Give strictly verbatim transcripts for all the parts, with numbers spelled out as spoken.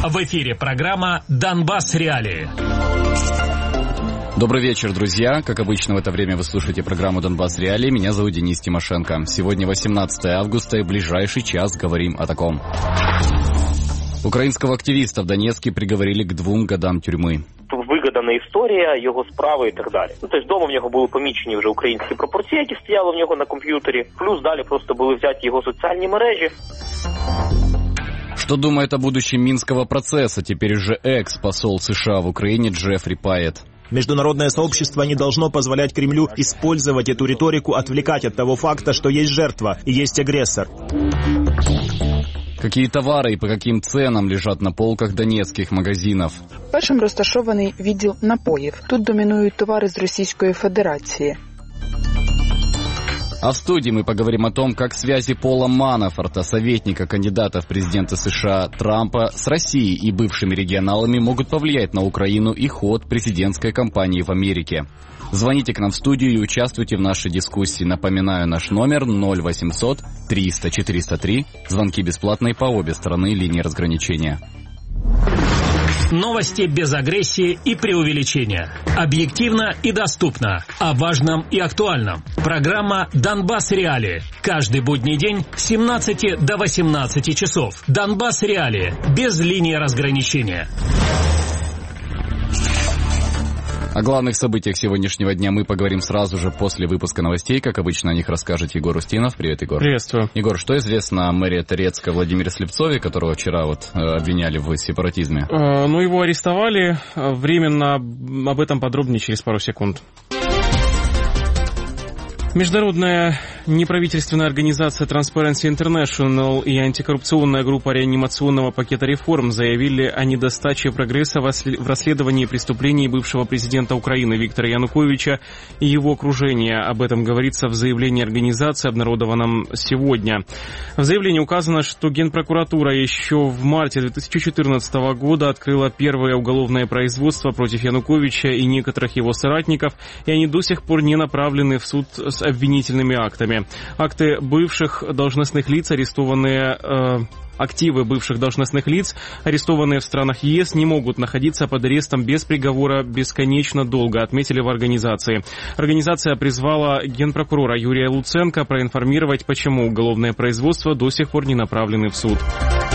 В эфире программа «Донбасс Реалии». Добрый вечер, друзья. Как обычно, в это время вы слушаете программу «Донбасс Реалии». Меня зовут Денис Тимошенко. Сегодня восемнадцатое августа, и в ближайший час говорим о таком. Украинского активиста в Донецке приговорили к двум годам тюрьмы. Вигадана історія, його справи і так далі. Ну, тобто вдома в нього були помічені вже українські прапорці, які стояли в нього на комп'ютері. Плюс далі просто були взяті його соціальні мережі. Что думает о будущем Минского процесса теперь уже экс-посол США в Украине Джеффри Пайет? Международное сообщество не должно позволять Кремлю использовать эту риторику, отвлекать от того факта, что есть жертва и есть агрессор. Какие товары и по каким ценам лежат на полках донецких магазинов? Першим розташований відділ напоїв. Тут домінують товари з Російської Федерації. А в студии мы поговорим о том, как связи Пола Манафорта, советника кандидата в президенты США Трампа, с Россией и бывшими регионалами могут повлиять на Украину и ход президентской кампании в Америке. Звоните к нам в студию и участвуйте в нашей дискуссии. Напоминаю, наш номер ноль восемьсот триста четыреста три. Звонки бесплатные по обе стороны линии разграничения. Новости без агрессии и преувеличения. Объективно и доступно. О важном и актуальном. Программа «Донбасс Реалии». Каждый будний день с семнадцати до восемнадцати часов. «Донбасс Реалии». Без линии разграничения. О главных событиях сегодняшнего дня мы поговорим сразу же после выпуска новостей. Как обычно, о них расскажет Егор Устинов. Привет, Егор. Приветствую. Егор, что известно о мэре Торецка Владимире Слепцове, которого вчера вот э, обвиняли в сепаратизме? Э, ну, его арестовали. Временно об этом подробнее через пару секунд. Международная неправительственная организация Transparency International и антикоррупционная группа реанимационного пакета реформ заявили о недостаче прогресса в расследовании преступлений бывшего президента Украины Виктора Януковича и его окружения. Об этом говорится в заявлении организации, обнародованном сегодня. В заявлении указано, что Генпрокуратура еще в марте две тысячи четырнадцатого года открыла первое уголовное производство против Януковича и некоторых его соратников, и они до сих пор не направлены в суд с обвинительными актами. Акты бывших должностных лиц, арестованные... Э, Активы бывших должностных лиц, арестованные в странах ЕС, не могут находиться под арестом без приговора бесконечно долго, отметили в организации. Организация призвала генпрокурора Юрия Луценко проинформировать, почему уголовное производство до сих пор не направлены в суд.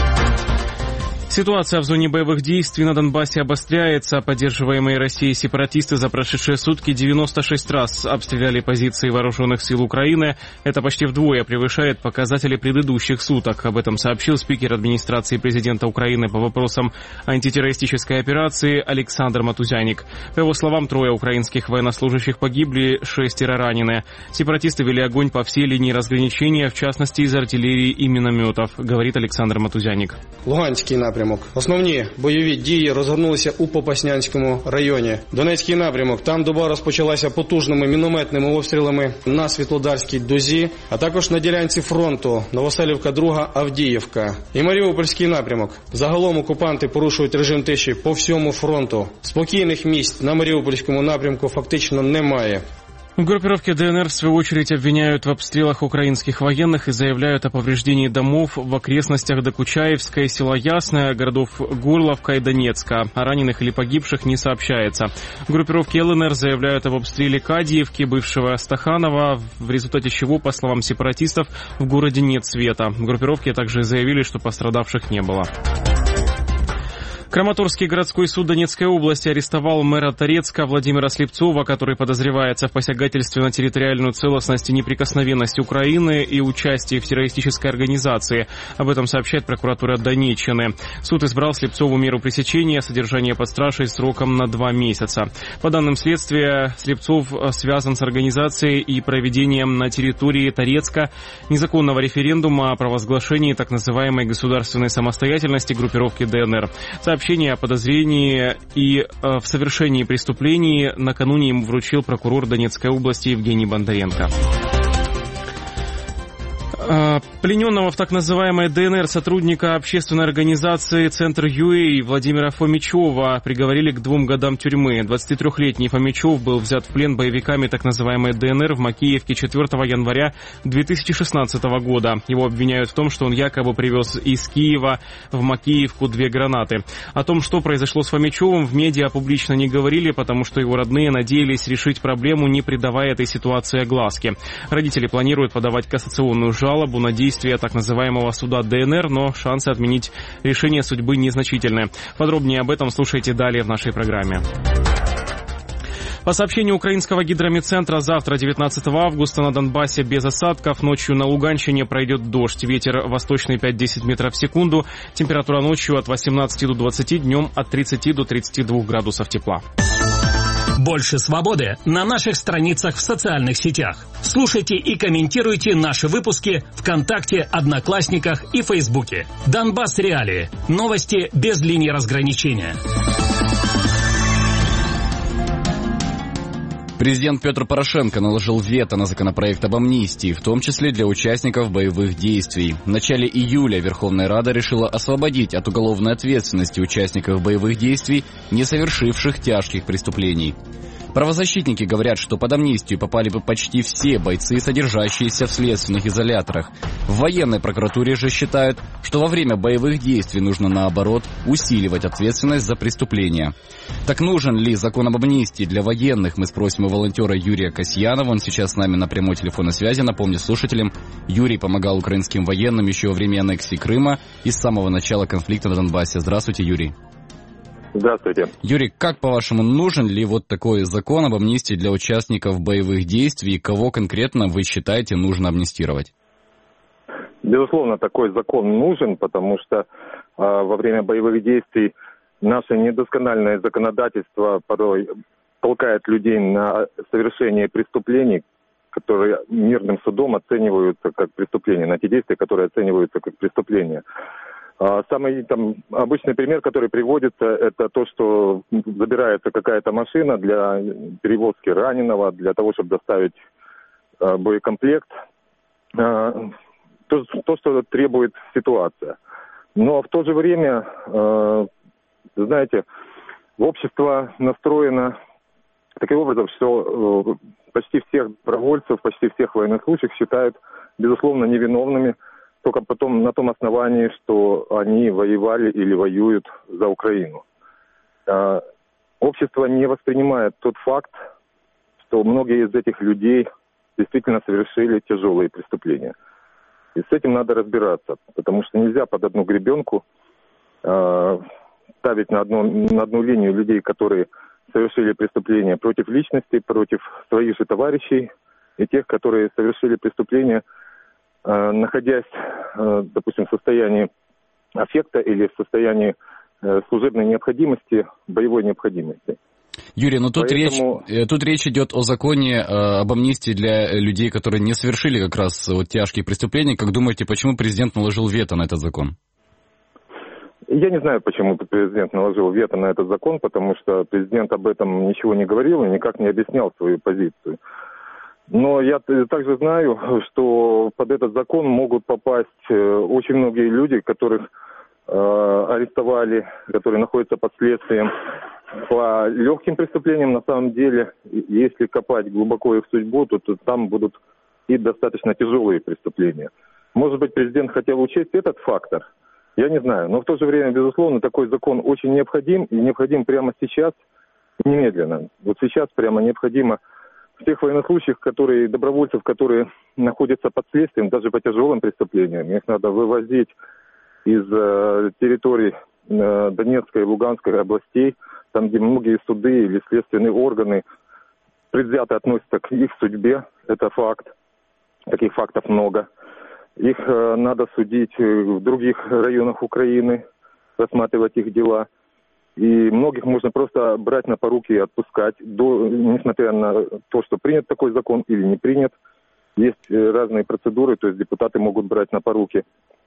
Ситуация в зоне боевых действий на Донбассе обостряется. Поддерживаемые Россией сепаратисты за прошедшие сутки девяносто шесть раз обстреляли позиции вооруженных сил Украины. Это почти вдвое превышает показатели предыдущих суток. Об этом сообщил спикер администрации президента Украины по вопросам антитеррористической операции Александр Матузяник. По его словам, трое украинских военнослужащих погибли, шестеро ранены. Сепаратисты вели огонь по всей линии разграничения, в частности из артиллерии и минометов, говорит Александр Матузяник. Луганський напрямок. Основні бойові дії розгорнулися у Попаснянському районі. Донецький напрямок. Там доба розпочалася потужними мінометними обстрілами на Світлодарській дузі, а також на ділянці фронту Новоселівка-Друга, Авдіївка. І Маріупольський напрямок. Загалом окупанти порушують режим тиші по всьому фронту. Спокійних місць на Маріупольському напрямку фактично немає. В группировке ДНР, в свою очередь, обвиняют в обстрелах украинских военных и заявляют о повреждении домов в окрестностях Докучаевска, села Ясное, городов Горловка и Донецка. О раненых или погибших не сообщается. В группировке ЛНР заявляют об обстреле Кадиевки, бывшего Стаханова, в результате чего, по словам сепаратистов, в городе нет света. В группировке также заявили, что пострадавших не было. Краматорский городской суд Донецкой области арестовал мэра Торецка Владимира Слепцова, который подозревается в посягательстве на территориальную целостность и неприкосновенность Украины и участии в террористической организации. Об этом сообщает прокуратура Донеччины. Суд избрал Слепцову меру пресечения, содержание под стражей сроком на два месяца. По данным следствия, Слепцов связан с организацией и проведением на территории Торецка незаконного референдума о провозглашении так называемой государственной самостоятельности группировки ДНР. Сообщение о подозрении и э, в совершении преступлений накануне ему вручил прокурор Донецкой области Евгений Бондаренко. Плененного в так называемой ДНР сотрудника общественной организации «Центр ЮЭ» Владимира Фомичева приговорили к двум годам тюрьмы. двадцатитрёхлетний Фомичев был взят в плен боевиками так называемой ДНР в Макеевке четвёртого января две тысячи шестнадцатого года. Его обвиняют в том, что он якобы привез из Киева в Макеевку две гранаты. О том, что произошло с Фомичевым, в медиа публично не говорили, потому что его родные надеялись решить проблему, не придавая этой ситуации огласки. Родители планируют подавать кассационную жалобу на действия так называемого суда ДНР, но шансы отменить решение судьбы незначительны. Подробнее об этом слушайте далее в нашей программе. По сообщению украинского гидрометцентра, завтра, девятнадцатого августа, на Донбассе без осадков. Ночью на Луганщине пройдет дождь. Ветер восточный пять-десять метров в секунду. Температура ночью от восемнадцати до двадцати, днем от тридцати до тридцати двух градусов тепла. Больше свободы на наших страницах в социальных сетях. Слушайте и комментируйте наши выпуски ВКонтакте, Одноклассниках и Фейсбуке. Донбасс Реалии. Новости без линии разграничения. Президент Петр Порошенко наложил вето на законопроект об амнистии, в том числе для участников боевых действий. В начале июля Верховная Рада решила освободить от уголовной ответственности участников боевых действий, не совершивших тяжких преступлений. Правозащитники говорят, что под амнистию попали бы почти все бойцы, содержащиеся в следственных изоляторах. В военной прокуратуре же считают, что во время боевых действий нужно, наоборот, усиливать ответственность за преступления. Так нужен ли закон об амнистии для военных, мы спросим у волонтера Юрия Касьянова. Он сейчас с нами на прямой телефонной связи. Напомню слушателям, Юрий помогал украинским военным еще во время аннексии Крыма и с самого начала конфликта на Донбассе. Здравствуйте, Юрий. Здравствуйте. Юрий, как, по-вашему, нужен ли вот такой закон об амнистии для участников боевых действий? И кого конкретно вы считаете нужно амнистировать? Безусловно, такой закон нужен, потому что э, во время боевых действий наше недоскональное законодательство порой толкает людей на совершение преступлений, которые мирным судом оцениваются как преступления, на те действия, которые оцениваются как преступления. Самый там, обычный пример, который приводится, это то, что забирается какая-то машина для перевозки раненого, для того, чтобы доставить э, боекомплект. Э, то, то, что требует ситуация. Но в то же время, э, знаете, общество настроено таким образом, что э, почти всех добровольцев, почти всех военнослужащих считают, безусловно, невиновными, только потом на том основании, что они воевали или воюют за Украину. А, общество не воспринимает тот факт, что многие из этих людей действительно совершили тяжелые преступления. И с этим надо разбираться, потому что нельзя под одну гребенку а, ставить на одну, на одну линию людей, которые совершили преступления против личности, против своих же товарищей, и тех, которые совершили преступления, находясь, допустим, в состоянии аффекта или в состоянии служебной необходимости, боевой необходимости. Юрий, ну тут, Поэтому... речь, тут речь идет о законе об амнистии для людей, которые не совершили как раз вот тяжкие преступления. Как думаете, почему президент наложил вето на этот закон? Я не знаю, почему президент наложил вето на этот закон, потому что президент об этом ничего не говорил и никак не объяснял свою позицию. Но я также знаю, что под этот закон могут попасть очень многие люди, которых э, арестовали, которые находятся под следствием по легким преступлениям. На самом деле, если копать глубоко их судьбу, то, то там будут и достаточно тяжелые преступления. Может быть, президент хотел учесть этот фактор, я не знаю. Но в то же время, безусловно, такой закон очень необходим, и необходим прямо сейчас, немедленно. Вот сейчас прямо необходимо всех военнослужащих, которые, добровольцев, которые находятся под следствием, даже по тяжелым преступлениям, их надо вывозить из э, территорий э, Донецкой и Луганской областей, там, где многие суды или следственные органы предвзято относятся к их судьбе, это факт, таких фактов много. Их э, надо судить в других районах Украины, рассматривать их дела. И многих можно просто брать на поруки и отпускать, до, несмотря на то, что принят такой закон или не принят. Есть разные процедуры, то есть депутаты могут брать на поруки.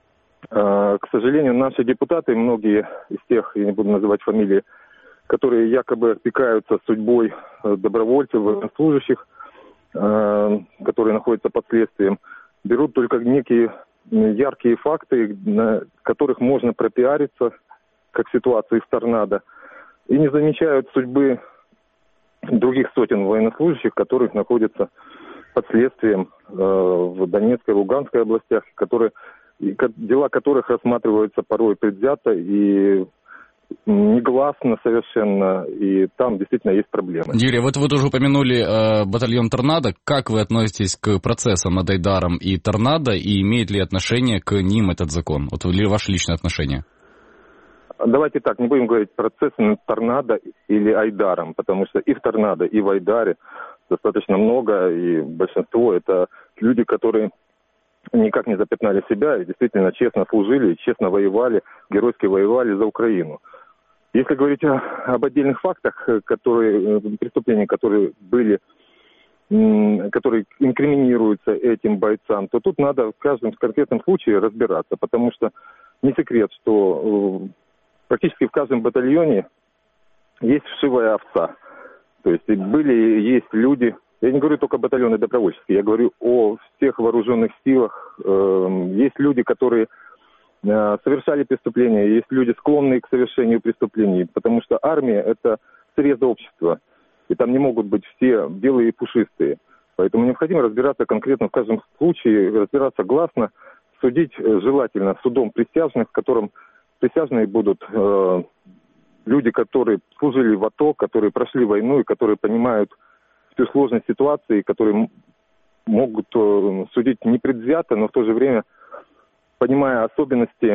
К сожалению, наши депутаты, многие из тех, я не буду называть фамилии, которые якобы опекаются судьбой добровольцев, военнослужащих, которые находятся под следствием, берут только некие яркие факты, на которых можно пропиариться, как в ситуации с торнадо, и не замечают судьбы других сотен военнослужащих, которых находятся под следствием э, в Донецкой, Луганской областях, которые, дела которых рассматриваются порой предвзято и негласно совершенно, и там действительно есть проблемы. Юрий, вот вы тоже упомянули э, батальон «Торнадо». Как вы относитесь к процессам над Айдаром и «Торнадо», и имеет ли отношение к ним этот закон? Вот ли ваше личное отношение? Давайте так, не будем говорить процессы над «Торнадо» или «Айдаром», потому что и в «Торнадо», и в «Айдаре» достаточно много, и большинство это люди, которые никак не запятнали себя и действительно честно служили, честно воевали, геройски воевали за Украину. Если говорить о, об отдельных фактах, которые, преступления, которые были, которые инкриминируются этим бойцам, то тут надо в каждом конкретном случае разбираться, потому что не секрет, что практически в каждом батальоне есть вшивая овца. То есть были, есть люди, я не говорю только батальоны добровольческие, я говорю о всех вооруженных силах. Есть люди, которые совершали преступления, есть люди, склонные к совершению преступлений, потому что армия – это срез общества, и там не могут быть все белые и пушистые. Поэтому необходимо разбираться конкретно в каждом случае, разбираться гласно, судить желательно судом присяжных, в котором присяжные будут э, люди, которые служили в АТО, которые прошли войну и которые понимают всю сложность ситуации, которые могут э, судить непредвзято, но в то же время понимая особенности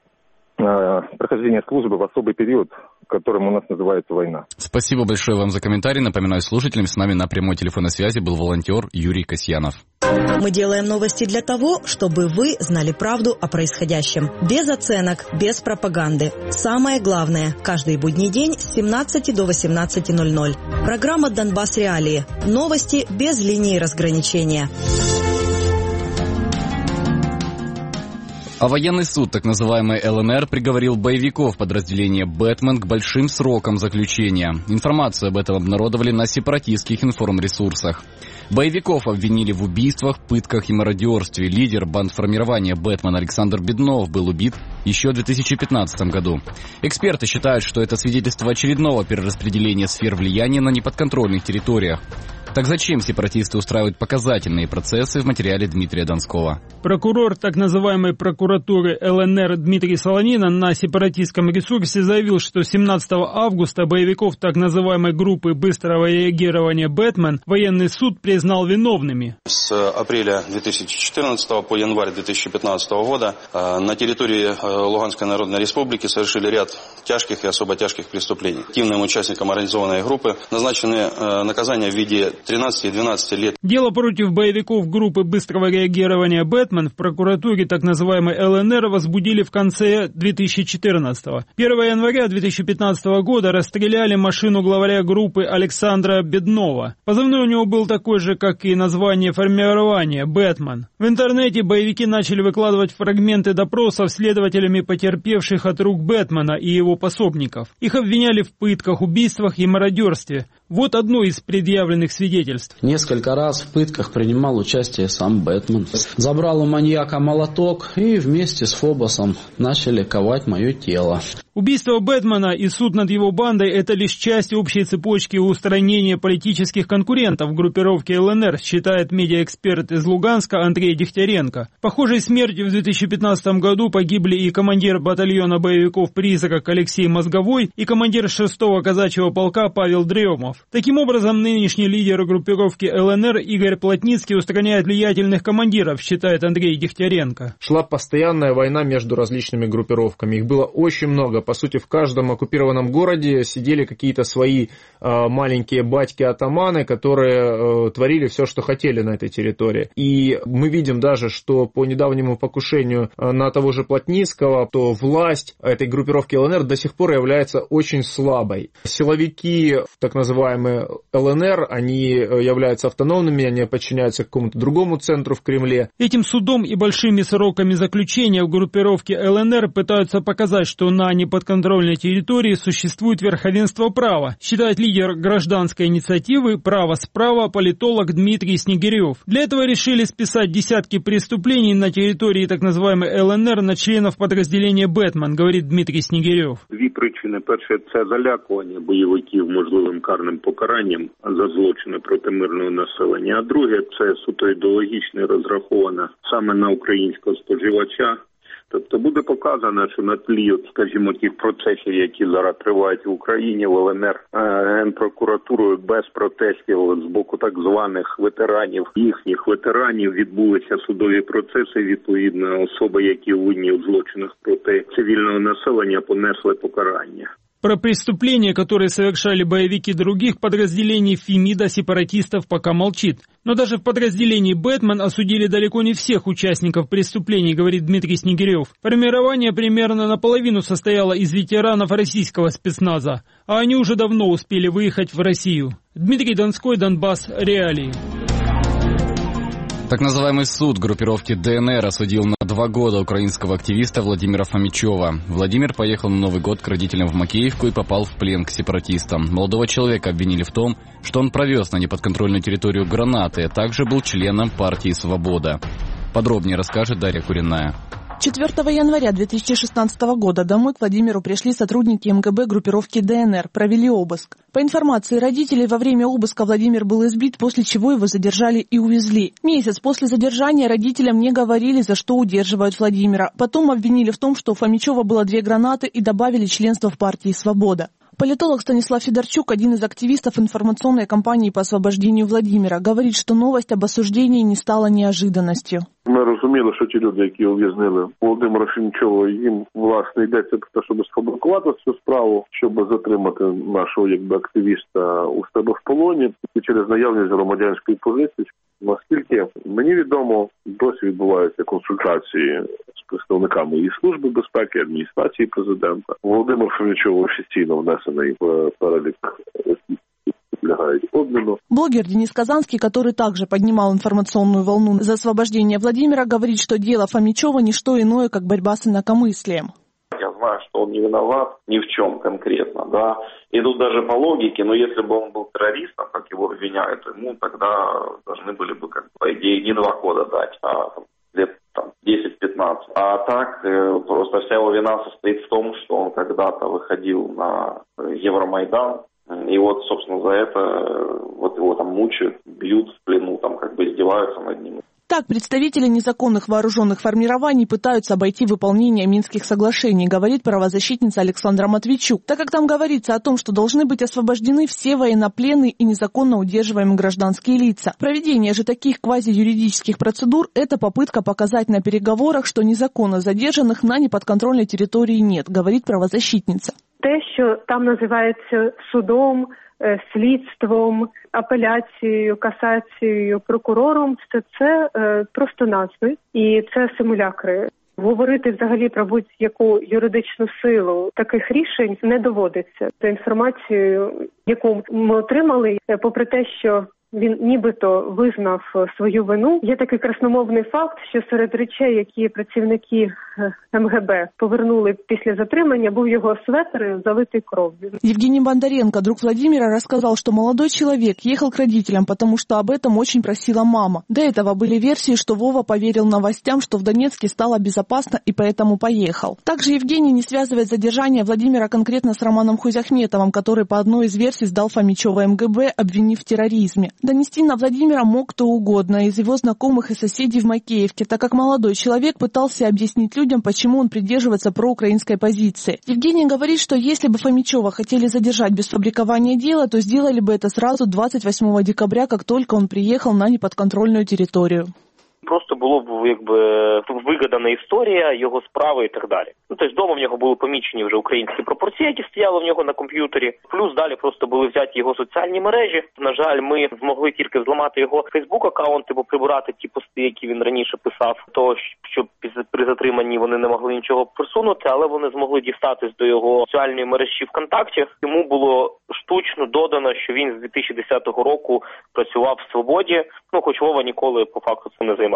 э, прохождения службы в особый период, которым у нас называется война. Спасибо большое вам за комментарий. Напоминаю слушателям, с нами на прямой телефонной связи был волонтер Юрий Касьянов. Мы делаем новости для того, чтобы вы знали правду о происходящем. Без оценок, без пропаганды. Самое главное, каждый будний день с семнадцати до восемнадцати ноль ноль. Программа «Донбасс Реалии». Новости без линии разграничения. А военный суд, так называемый эл эн эр, приговорил боевиков подразделения «Бэтмен» к большим срокам заключения. Информацию об этом обнародовали на сепаратистских информресурсах. Боевиков обвинили в убийствах, пытках и мародерстве. Лидер бандформирования «Бэтмен» Александр Беднов был убит еще в две тысячи пятнадцатом году. Эксперты считают, что это свидетельство очередного перераспределения сфер влияния на неподконтрольных территориях. Так зачем сепаратисты устраивают показательные процессы, в материале Дмитрия Донского? Прокурор так называемой прокуратуры эл эн эр Дмитрий Солонина на сепаратистском ресурсе заявил, что семнадцатого августа боевиков так называемой группы быстрого реагирования «Бэтмен» военный суд признал виновными. С апреля две тысячи четырнадцатого по январь две тысячи пятнадцатого года на территории Луганской Народной Республики совершили ряд тяжких и особо тяжких преступлений. Активным участникам организованной группы назначены наказания в виде тринадцати и двенадцати лет. Дело против боевиков группы быстрого реагирования «Бэтмен» в прокуратуре так называемой эл эн эр возбудили в конце две тысячи четырнадцатого. первого января две тысячи пятнадцатого года расстреляли машину главаря группы Александра Беднова. Позывной у него был такой же, как и название формирования «Бэтмен». В интернете боевики начали выкладывать фрагменты допросов следователями потерпевших от рук Бэтмена и его пособников. Их обвиняли в пытках, убийствах и мародерстве. Вот одно из предъявленных свидетельств. Несколько раз в пытках принимал участие сам Бэтмен. Забрал у маньяка молоток и вместе с Фобосом начали ковать мое тело. Убийство Бэтмена и суд над его бандой – это лишь часть общей цепочки устранения политических конкурентов группировки эл эн эр, считает медиаэксперт из Луганска Андрей Дегтяренко. Похожей смертью в две тысячи пятнадцатом году погибли и командир батальона боевиков «Призрак» Алексей Мозговой, и командир шестого казачьего полка Павел Дремов. Таким образом, нынешний лидер группировки эл эн эр Игорь Плотницкий устраняет влиятельных командиров, считает Андрей Дегтяренко. Шла постоянная война между различными группировками. Их было очень много. По сути, в каждом оккупированном городе сидели какие-то свои э, маленькие батьки-атаманы, которые э, творили все, что хотели на этой территории. И мы видим даже, что по недавнему покушению э, на того же Плотницкого, то власть этой группировки эл эн эр до сих пор является очень слабой. Силовики, так называемые эл эн эр, они являются автономными, они подчиняются какому-то другому центру в Кремле. Этим судом и большими сроками заключения в группировке эл эн эр пытаются показать, что на неподконтрольной неподконтрольной территории существует верховенство права, считает лидер гражданской инициативы «Право справа» политолог Дмитрий Снегирев. Для этого решили списать десятки преступлений на территории так называемой эл ен ер на членов подразделения «Бэтмен», говорит Дмитрий Снегирев. Дві причини. Перше – це залякування бойовиків можливим карним покаранням за злочини проти мирного населення. А друге – це суто ідеологічне, розраховане саме на українського споживача. Тобто буде показано, що на тлі, от, скажімо, тих процесів, які зараз тривають в Україні, в ел ен ер, Генпрокуратурою без протестів з боку так званих ветеранів, їхніх ветеранів відбулися судові процеси, відповідно, особи, які винні у злочинах проти цивільного населення, понесли покарання. Про преступления, которые совершали боевики других подразделений Фемида сепаратистов, пока молчит. Но даже в подразделении «Бэтмен» осудили далеко не всех участников преступлений, говорит Дмитрий Снегирев. Формирование примерно наполовину состояло из ветеранов российского спецназа, а они уже давно успели выехать в Россию. Дмитрий Донской, Донбасс, реалии. Так называемый суд группировки дэ эн эр осудил на два года украинского активиста Владимира Фомичева. Владимир поехал на Новый год к родителям в Макеевку и попал в плен к сепаратистам. Молодого человека обвинили в том, что он провез на неподконтрольную территорию гранаты, а также был членом партии «Свобода». Подробнее расскажет Дарья Куриная. четвёртого января две тысячи шестнадцатого года домой к Владимиру пришли сотрудники эм гэ бэ группировки дэ эн эр, провели обыск. По информации родителей, во время обыска Владимир был избит, после чего его задержали и увезли. Месяц после задержания родителям не говорили, за что удерживают Владимира. Потом обвинили в том, что у Фомичева было две гранаты и добавили членство в партии «Свобода». Политолог Станислав Федорчук, один из активистов информационной кампании по освобождению Владимира, говорит, что новость об осуждении не стала неожиданностью. Ми розуміли, що ті люди, які ув'язнили Володимира Фомічова, їм, власне, йдеться про те, щоб сфабрикувати цю справу, щоб затримати нашого, якби, активіста у себе в полоні і через наявність громадянської позиції. Наскільки мені відомо, досі відбуваються консультації з представниками і Служби безпеки, і адміністрації президента. Володимир Фомічов офіційно внесений в перелік обмену. Блогер Денис Казанский, который также поднимал информационную волну за освобождение Владимира, говорит, что дело Фомичева не что иное, как борьба с инакомыслием. Я знаю, что он не виноват ни в чем конкретно, да. И тут даже по логике, но если бы он был террористом, как его обвиняют, ему тогда должны были бы, как по идее, не два года дать, а там, лет там, десять-пятнадцать. А так э, просто вся его вина состоит в том, что он когда-то выходил на Евромайдан. И вот, собственно, за это вот его там мучают, бьют в плену, там как бы издеваются над ним. Так, представители незаконных вооруженных формирований пытаются обойти выполнение Минских соглашений, говорит правозащитница Александра Матвейчук, так как там говорится о том, что должны быть освобождены все военнопленные и незаконно удерживаемые гражданские лица. Проведение же таких квазиюридических процедур – это попытка показать на переговорах, что незаконно задержанных на неподконтрольной территории нет, говорит правозащитница. Те, що там називається судом, слідством, апеляцією, касацією, прокурором, все це е, просто назви і це симулякри. Говорити взагалі про будь-яку юридичну силу таких рішень не доводиться. За інформацією, яку ми отримали, попри те, що він нібито визнав свою вину. Є такий красномовний факт, що серед речей, які працівники эм гэ бэ повернули після затримання, був його светр, залитый кровью. Евгений Бондаренко, друг Владимира, рассказал, что молодой человек ехал к родителям, потому что об этом очень просила мама. До этого были версии, что Вова поверил новостям, что в Донецке стало безопасно и поэтому поехал. Также Евгений не связывает задержание Владимира конкретно с Романом Хузяхметовым, который по одной из версий сдал Фомичева эм гэ бэ, обвинив в терроризме. Донести на Владимира мог кто угодно из его знакомых и соседей в Макеевке, так как молодой человек пытался объяснить людям, почему он придерживается проукраинской позиции. Евгений говорит, что если бы Фомичева хотели задержать без фабрикования дела, то сделали бы это сразу двадцать восьмого декабря, как только он приехал на неподконтрольную территорию. Просто було б якби вигадана історія його справи і так далі. Ну, тобто вдома в нього були помічені вже українські пропорції, які стояли в нього на комп'ютері. Плюс далі просто були взяті його соціальні мережі. На жаль, ми змогли тільки зламати його Фейсбук-аккаунт, або прибирати ті пости, які він раніше писав, то що при затриманні вони не могли нічого присунути, але вони змогли дістатись до його соціальної мережі ВКонтакті. Йому було штучно додано, що він з дві тисячі десятого року працював в Свободі, ну хоч Вова ніколи по факту цим не займався.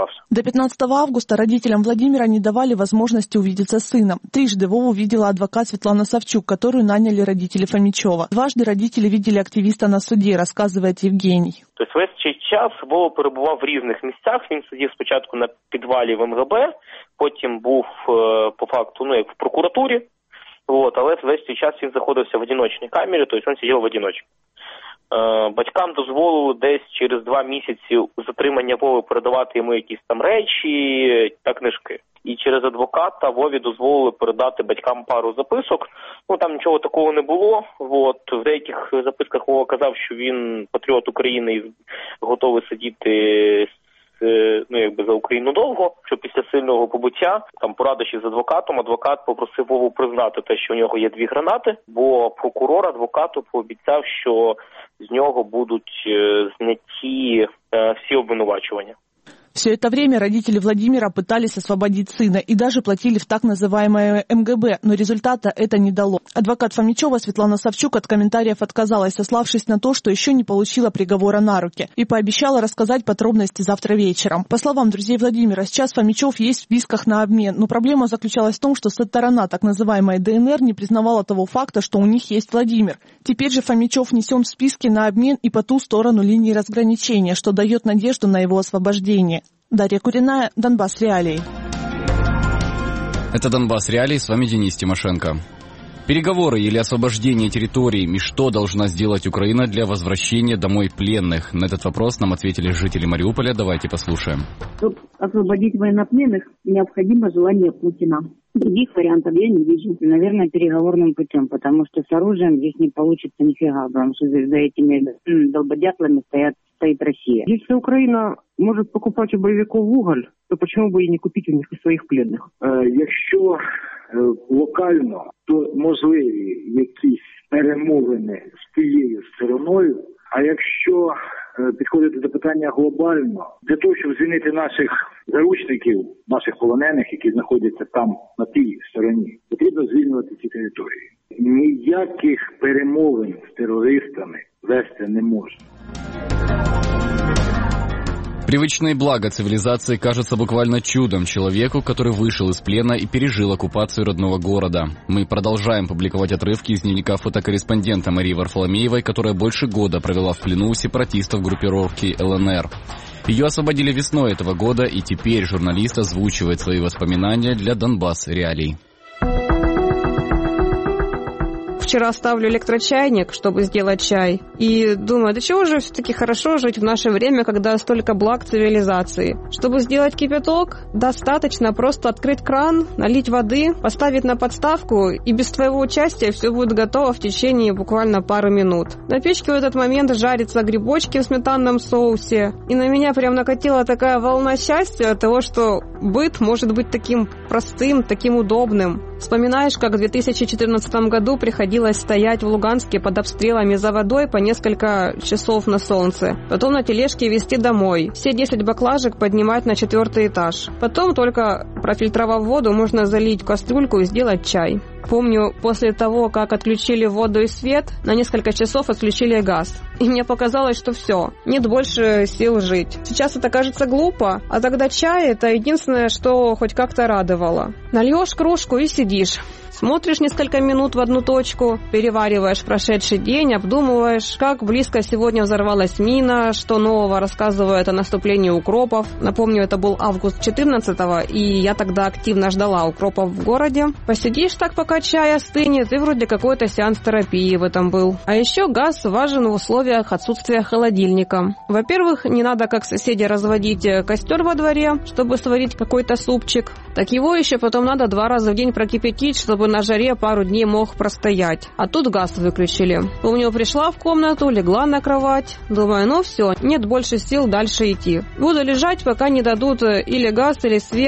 займався. До пятнадцатого августа родителям Владимира не давали возможности увидеться с сыном. Трижды Вову видела адвокат Светлана Савчук, которую наняли родители Фомичева. Дважды родители видели активиста на суде, рассказывает Евгений. Тобто весь цей час Вова перебував в різних місцях. Він сидів спочатку на підвалі в ем ге бе, потім був по факту, ну, як в прокуратурі. Вот, але весь цей час він знаходився в одиночній камері, тобто він сидів в одиночці. Батькам дозволили десь через два місяці затримання Вови передавати йому якісь там речі та книжки. І через адвоката Вові дозволили передати батькам пару записок. Ну, там нічого такого не було. От. В деяких записках Вова казав, що він патріот України і готовий сидіти ну, якби за Україну довго, що після сильного побиття, там порадившись з адвокатом, адвокат попросив Вову признати те, що у нього є дві гранати, бо прокурор адвокату пообіцяв, що з нього будуть зняті всі обвинувачування. Все это время родители Владимира пытались освободить сына и даже платили в так называемое эм гэ бэ, но результата это не дало. Адвокат Фомичева Светлана Савчук от комментариев отказалась, сославшись на то, что еще не получила приговора на руки, и пообещала рассказать подробности завтра вечером. По словам друзей Владимира, сейчас Фомичев есть в списках на обмен, но проблема заключалась в том, что сторона так называемой дэ эн эр не признавала того факта, что у них есть Владимир. Теперь же Фомичев внесен в списки на обмен и по ту сторону линии разграничения, что дает надежду на его освобождение. Дарья Куриная, Донбасс Реалии. Это Донбасс Реалии, с вами Денис Тимошенко. Переговоры или освобождение территорий, и что должна сделать Украина для возвращения домой пленных? На этот вопрос нам ответили жители Мариуполя. Давайте послушаем. Чтобы освободить военнопленных, необходимо желание Путина. Других вариантов я не вижу. Наверное, переговорным путем, потому что с оружием здесь не получится нифига, потому что за этими долбодятлами стоят, стоит Россия. Если Украина может покупать у боевиков уголь, то почему бы и не купить у них и своих пленных? Якщо локально, то можливі якісь перемовини з тією стороною, а якщо підходити до питання глобально, для того, щоб звільнити наших заручників, наших полонених, які знаходяться там, на тій стороні, потрібно звільнювати ці території. Ніяких перемовин з терористами вести не можна. Привычные блага цивилизации кажутся буквально чудом человеку, который вышел из плена и пережил оккупацию родного города. Мы продолжаем публиковать отрывки из дневника фотокорреспондента Марии Варфоломеевой, которая больше года провела в плену у сепаратистов группировки эл эн эр. Ее освободили весной этого года, и теперь журналист озвучивает свои воспоминания для Донбасс Реалий. Вчера ставлю электрочайник, чтобы сделать чай. И думаю, да чего же все-таки хорошо жить в наше время, когда столько благ цивилизации. Чтобы сделать кипяток, достаточно просто открыть кран, налить воды, поставить на подставку, и без твоего участия все будет готово в течение буквально пары минут. На печке в этот момент жарятся грибочки в сметанном соусе. И на меня прям накатила такая волна счастья от того, что быт может быть таким простым, таким удобным. Вспоминаешь, как в две тысячи четырнадцатом году приходилось стоять в Луганске под обстрелами за водой по несколько часов на солнце. Потом на тележке везти домой. Все десять баклажек поднимать на четвертый этаж. Потом, только профильтровав воду, можно залить в кастрюльку и сделать чай. Помню, после того, как отключили воду и свет, на несколько часов отключили газ. И мне показалось, что все, нет больше сил жить. Сейчас это кажется глупо, а тогда чай – это единственное, что хоть как-то радовало. Нальешь кружку и сидишь. Смотришь несколько минут в одну точку, перевариваешь прошедший день, обдумываешь, как близко сегодня взорвалась мина, что нового рассказывают о наступлении укропов. Напомню, это был август четырнадцатого, и я тогда активно ждала укропов в городе. Посидишь так, пока чай остынет, и вроде какой-то сеанс терапии в этом был. А еще газ важен в условиях отсутствия холодильника. Во-первых, не надо, как соседи, разводить костер во дворе, чтобы сварить какой-то супчик. Так его еще потом надо два раза в день прокипятить, чтобы на жаре пару дней мог простоять. А тут газ выключили. Помню, пришла в комнату, легла на кровать. Думаю, ну все, нет больше сил дальше идти. Буду лежать, пока не дадут или газ, или свет.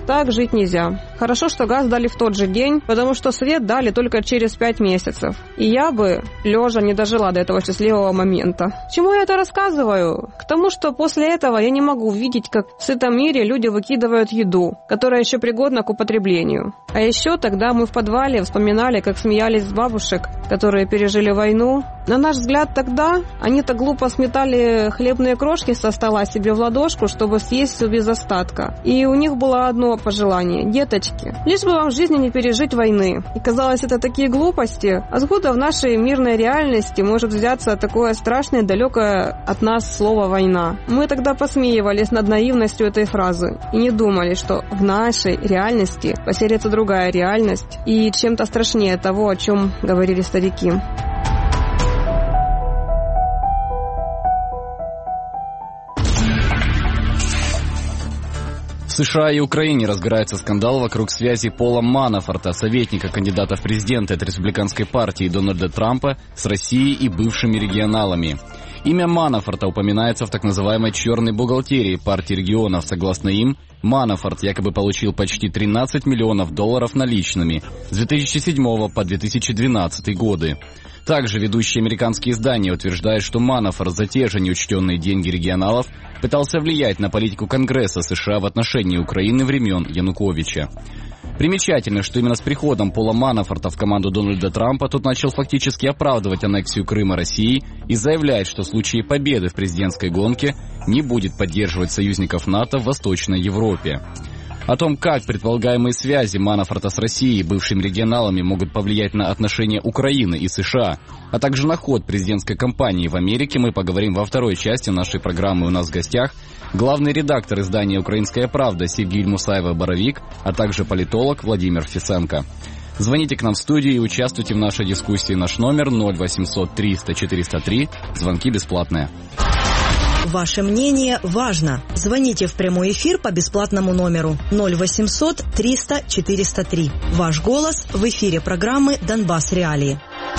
Так жить нельзя. Хорошо, что газ дали в тот же день, потому что свет дали только через пять месяцев. И я бы, лежа, не дожила до этого счастливого момента. Чему я это рассказываю? К тому, что после этого я не могу видеть, как в сытом мире люди выкидывают еду, которая еще пригодна к употреблению. А еще тогда мы в подвале вспоминали, как смеялись с бабушек, которые пережили войну. На наш взгляд тогда они так глупо сметали хлебные крошки со стола себе в ладошку, чтобы съесть все без остатка. И у них было одно пожелание: деточки, лишь бы вам в жизни не пережить войны. И казалось, это такие глупости. Откуда в нашей мирной реальности может взяться такое страшное, далекое от нас слово «война»? Мы тогда посмеивались над наивностью этой фразы и не думали, что в нашей реальности поселится другая реальность и чем-то страшнее того, о чем говорили старики. В США и Украине разгорается скандал вокруг связи Пола Манафорта, советника кандидата в президенты от республиканской партии Дональда Трампа, с Россией и бывшими регионалами. Имя Манафорта упоминается в так называемой «черной бухгалтерии» партии регионов. Согласно им, Манафорт якобы получил почти тринадцать миллионов долларов наличными с две тысячи седьмого по две тысячи двенадцатый годы. Также ведущие американские издания утверждают, что Манафорт за те же неучтенные деньги регионалов пытался влиять на политику Конгресса США в отношении Украины времен Януковича. Примечательно, что именно с приходом Пола Манафорта в команду Дональда Трампа тот начал фактически оправдывать аннексию Крыма России и заявляет, что в случае победы в президентской гонке не будет поддерживать союзников НАТО в Восточной Европе. О том, как предполагаемые связи Манафорта с Россией и бывшими регионалами могут повлиять на отношения Украины и США, а также на ход президентской кампании в Америке, мы поговорим во второй части нашей программы. У нас в гостях главный редактор издания «Украинская правда» Сергей Мусаева-Боровик, а также политолог Владимир Фисенко. Звоните к нам в студию и участвуйте в нашей дискуссии. Наш номер ноль восемьсот триста четыреста три. Звонки бесплатные. Ваше мнение важно. Звоните в прямой эфир по бесплатному номеру ноль восемьсот триста четыреста три. Ваш голос в эфире программы «Донбасс Реалии».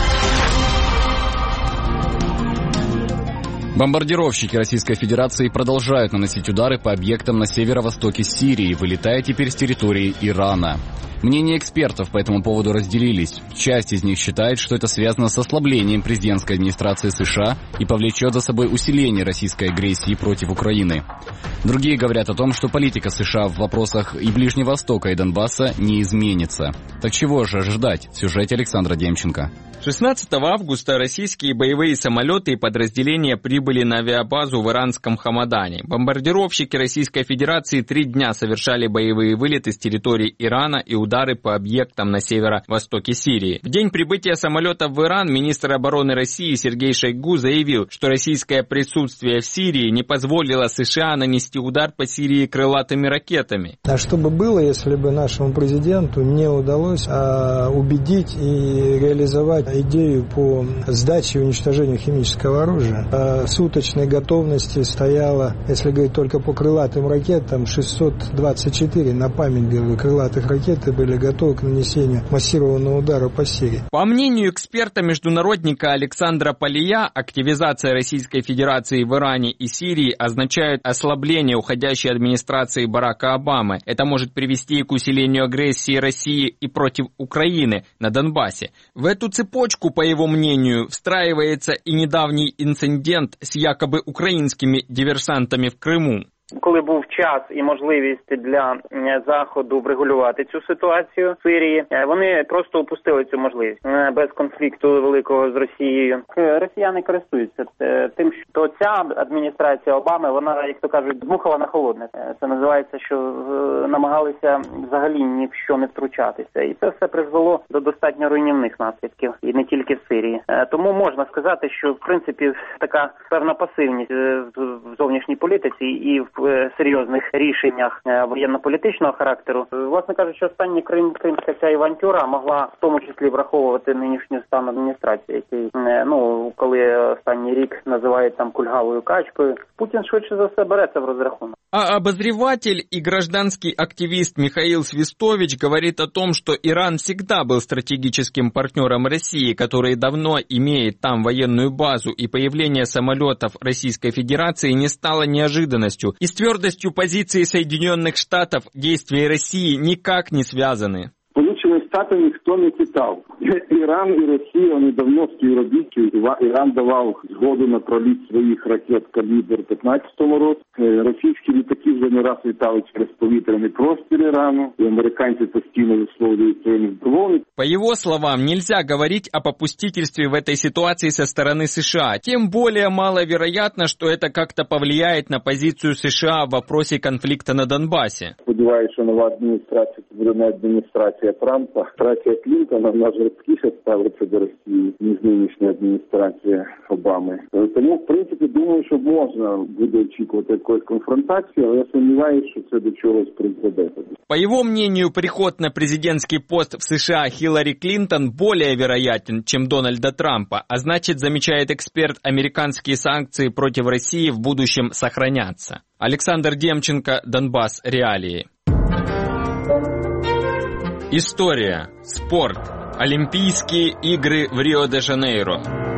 Бомбардировщики Российской Федерации продолжают наносить удары по объектам на северо-востоке Сирии, вылетая теперь с территории Ирана. Мнения экспертов по этому поводу разделились. Часть из них считает, что это связано с ослаблением президентской администрации США и повлечет за собой усиление российской агрессии против Украины. Другие говорят о том, что политика США в вопросах и Ближнего Востока, и Донбасса не изменится. Так чего же ждать? В сюжете Александра Демченко. шестнадцатого августа российские боевые самолеты и подразделения прибыли на авиабазу в иранском Хамадане. Бомбардировщики Российской Федерации три дня совершали боевые вылеты с территории Ирана и удары по объектам на северо-востоке Сирии. В день прибытия самолетов в Иран министр обороны России Сергей Шойгу заявил, что российское присутствие в Сирии не позволило США нанести удар по Сирии крылатыми ракетами. А что бы было, если бы нашему президенту не удалось а, убедить и реализовать идею по сдаче и уничтожению химического оружия? О суточной готовности стояло, если говорить только по крылатым ракетам, шестьсот двадцать четыре, на память говорю, крылатых ракеты были готовы к нанесению массированного удара по Сирии. По мнению эксперта-международника Александра Полия, активизация Российской Федерации в Иране и Сирии означает ослабление уходящей администрации Барака Обамы. Это может привести к усилению агрессии России и против Украины на Донбассе. В эту цепочку, по его мнению, встраивается и недавний инцидент с якобы українськими диверсантами в Криму. Коли був час і можливість для Заходу врегулювати цю ситуацію в Сирії, вони просто упустили цю можливість без конфлікту великого з Росією. Росіяни користуються тим, що ця адміністрація Обами, вона, як то кажуть, дмухала на холодне. Це називається, що намагалися взагалі ні в що не втручатися. І це все призвело до достатньо руйнівних наслідків, і не тільки в Сирії. Тому можна сказати, що, в принципі, така певна пасивність в зовнішній політиці і в серйозних рішеннях воєнно-політичного характеру. Власне кажучи, остання крим, кримська ця авантюра могла в тому числі враховувати нинішню стан адміністрації, який, ну, коли останній рік називають там кульгавою качкою, Путін швидше за все береться в розрахунок. А обозреватель и гражданский активист Михаил Свистович говорит о том, что Иран всегда был стратегическим партнером России, который давно имеет там военную базу, и появление самолетов Российской Федерации не стало неожиданностью. И с твердостью позиции Соединенных Штатов действия России никак не связаны. Сполучені Штати ніхто не питав. Іран і Росія, вони давно співробітчі. Іран давав згоду на проліт своїх ракет «Калібр» в п'ятнадцятому році. Російські літаки вже не раз літали через повітряний простір Ірану. І американці постійно висловлюють свою незадоволеність. По его словам, нельзя говорить о попустительстве в этой ситуации со стороны США. Тем более маловероятно, что это как-то повлияет на позицию США в вопросе конфликта на Донбассе. Сподіваюся, що нова адміністрація – це буде не адміністрація Трампа. Адміністрація Клінтона, вона жорсткіше ставиться до Росії, ніж нинішня адміністрація Обами. Тому, в принципі, думаю, що можна буде очікувати якоїсь конфронтації, але я сумніваюся, що це до чогось призведе. По его мнению, приход на президентский пост в США Хиллари Клинтон более вероятен, чем Дональда Трампа, а значит, замечает эксперт, американские санкции против России в будущем сохранятся. Александр Демченко, Донбасс. Реалии. История, спорт, Олимпийские игры в Рио-де-Жанейро.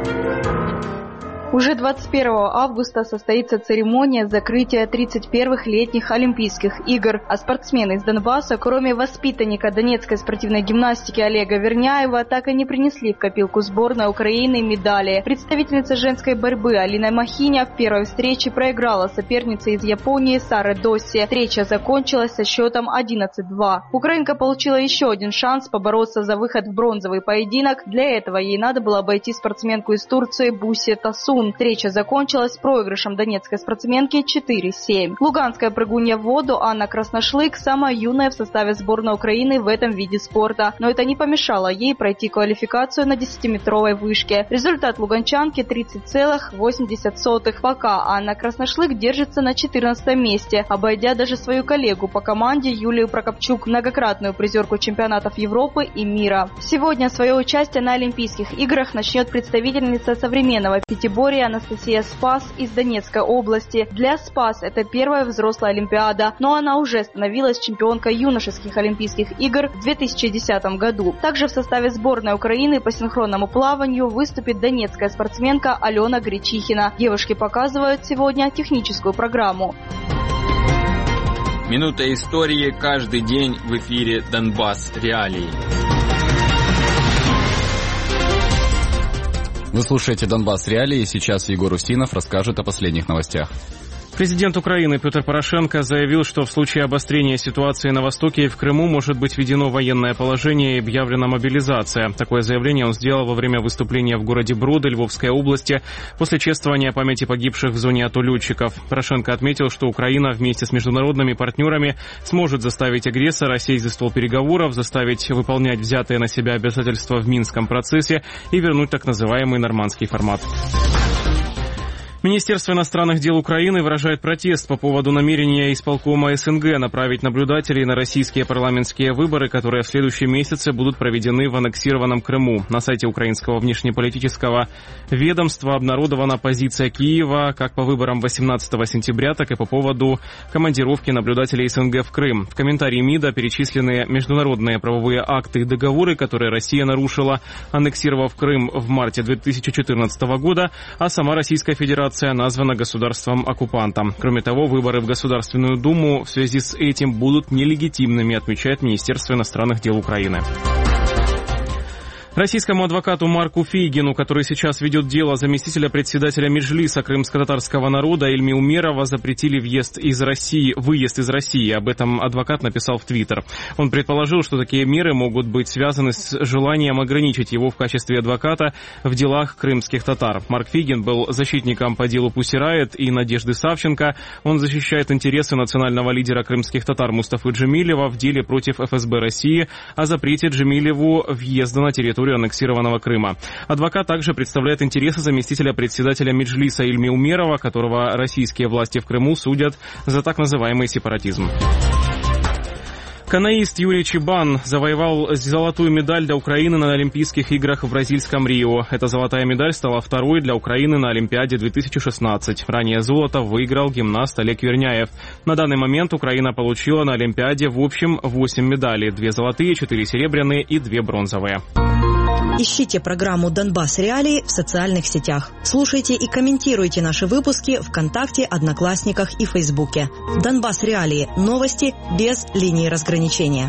Уже двадцать первого августа состоится церемония закрытия тридцать первых летних Олимпийских игр, а спортсмены из Донбасса, кроме воспитанника донецкой спортивной гимнастики Олега Верняева, так и не принесли в копилку сборной Украины медали. Представительница женской борьбы Алина Махиня в первой встрече проиграла сопернице из Японии Саре Досси. Встреча закончилась со счетом одиннадцать два. Украинка получила еще один шанс побороться за выход в бронзовый поединок. Для этого ей надо было обойти спортсменку из Турции Бусе Тасун. Встреча закончилась проигрышем донецкой спортсменки четыре семь. Луганская прыгунья в воду Анна Красношлык самая юная в составе сборной Украины в этом виде спорта. Но это не помешало ей пройти квалификацию на десятиметровой вышке. Результат луганчанки тридцать целых восемьдесят сотых сотых. Пока Анна Красношлык держится на четырнадцатом месте, обойдя даже свою коллегу по команде Юлию Прокопчук, многократную призерку чемпионатов Европы и мира. Сегодня свое участие на Олимпийских играх начнет представительница современного пятиборья Анастасия Спас из Донецкой области. Для Спас это первая взрослая Олимпиада, но она уже становилась чемпионкой юношеских Олимпийских игр в две тысячи десятом году. Также в составе сборной Украины по синхронному плаванию выступит донецкая спортсменка Алена Гречихина. Девушки показывают сегодня техническую программу. Минута истории каждый день в эфире Донбасс. Реалии. Вы слушаете «Донбасс. Реалии». Сейчас Егор Устинов расскажет о последних новостях. Президент Украины Петр Порошенко заявил, что в случае обострения ситуации на Востоке и в Крыму может быть введено военное положение и объявлена мобилизация. Такое заявление он сделал во время выступления в городе Броды Львовской области после чествования памяти погибших в зоне АТО летчиков. Порошенко отметил, что Украина вместе с международными партнерами сможет заставить агрессора сесть за стол переговоров, заставить выполнять взятые на себя обязательства в Минском процессе и вернуть так называемый нормандский формат. Министерство иностранных дел Украины выражает протест по поводу намерения исполкома СНГ направить наблюдателей на российские парламентские выборы, которые в следующем месяце будут проведены в аннексированном Крыму. На сайте украинского внешнеполитического ведомства обнародована позиция Киева как по выборам восемнадцатого сентября, так и по поводу командировки наблюдателей СНГ в Крым. В комментарии МИДа перечислены международные правовые акты и договоры, которые Россия нарушила, аннексировав Крым в марте две тысячи четырнадцатого года, а сама Российская Федерация названа государством-оккупантом. Кроме того, выборы в Государственную Думу в связи с этим будут нелегитимными, отмечает Министерство иностранных дел Украины. Российскому адвокату Марку Фейгину, который сейчас ведет дело заместителя председателя Меджлиса крымско-татарского народа Ильми Умерова, запретили въезд из России, выезд из России. Об этом адвокат написал в Твиттер. Он предположил, что такие меры могут быть связаны с желанием ограничить его в качестве адвоката в делах крымских татар. Марк Фейгин был защитником по делу Pussy Riot и Надежды Савченко. Он защищает интересы национального лидера крымских татар Мустафы Джемилева в деле против эф эс бэ России о запрете Джемилеву въезда на территорию аннексированного Крыма. Адвокат также представляет интересы заместителя председателя Меджлиса Ильми Умерова, которого российские власти в Крыму судят за так называемый сепаратизм. Каноист Юрий Чебан завоевал золотую медаль для Украины на Олимпийских играх в бразильском Рио. Эта золотая медаль стала второй для Украины на Олимпиаде две тысячи шестнадцать. Ранее золото выиграл гимнаст Олег Верняев. На данный момент Украина получила на Олимпиаде в общем восемь медалей. Две золотые, четыре серебряные и две бронзовые. Ищите программу «Донбасс Реалии» в социальных сетях. Слушайте и комментируйте наши выпуски ВКонтакте, Одноклассниках и Фейсбуке. «Донбасс Реалии» – новости без линии разграничения.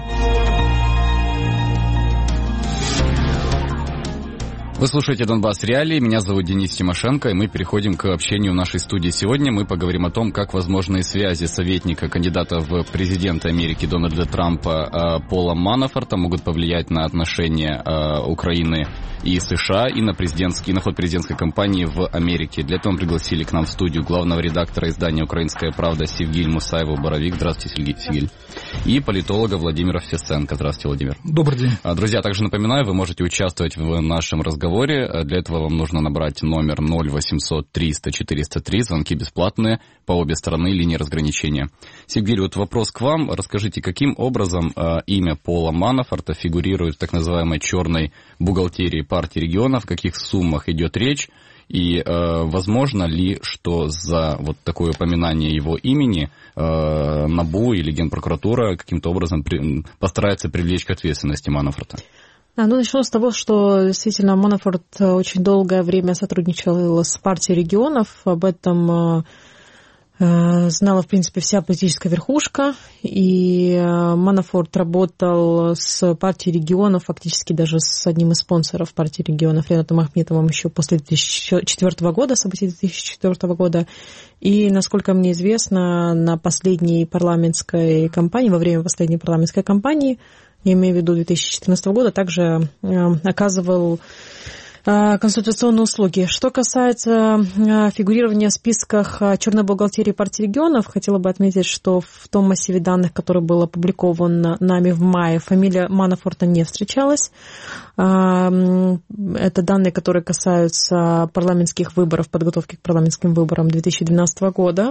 Вы слушаете «Донбасс Реалии», меня зовут Денис Тимошенко, и мы переходим к общению в нашей студии. Сегодня мы поговорим о том, как возможные связи советника кандидата в президенты Америки Дональда Трампа Пола Манафорта могут повлиять на отношения Украины и США, и на, президентский, на ход президентской кампании в Америке. Для этого мы пригласили к нам в студию главного редактора издания «Украинская правда» Севгиль Мусаеву-Боровик. Здравствуйте, Севгиль. И политолога Владимира Фесенко. Здравствуйте, Владимир. Добрый день. Друзья, также напоминаю, вы можете участвовать в нашем разговоре. Для этого вам нужно набрать номер ноль восемьсот триста четыреста три. Звонки бесплатные по обе стороны линии разграничения. Севгиль, вот вопрос к вам. Расскажите, каким образом э, имя Пола Манафорта фигурирует в так называемой черной бухгалтерии партии регионов, в каких суммах идет речь, и э, возможно ли, что за вот такое упоминание его имени э, НАБУ или Генпрокуратура каким-то образом при, постарается привлечь к ответственности Манафорта? Ну, начну с того, что действительно Манафорт очень долгое время сотрудничал с партией регионов. Об этом э, знала, в принципе, вся политическая верхушка. И Манафорт работал с партией регионов, фактически даже с одним из спонсоров партии регионов, Ренатом Ахметовым, еще после две тысячи четвёртого года, событий две тысячи четвёртого года. И, насколько мне известно, на последней парламентской кампании, во время последней парламентской кампании, я имею в виду две тысячи четырнадцатого года, также оказывал консультационные услуги. Что касается фигурирования в списках черной бухгалтерии партии регионов, хотела бы отметить, что в том массиве данных, который был опубликован нами в мае, фамилия Манафорта не встречалась. Это данные, которые касаются парламентских выборов, подготовки к парламентским выборам две тысячи двенадцатого года.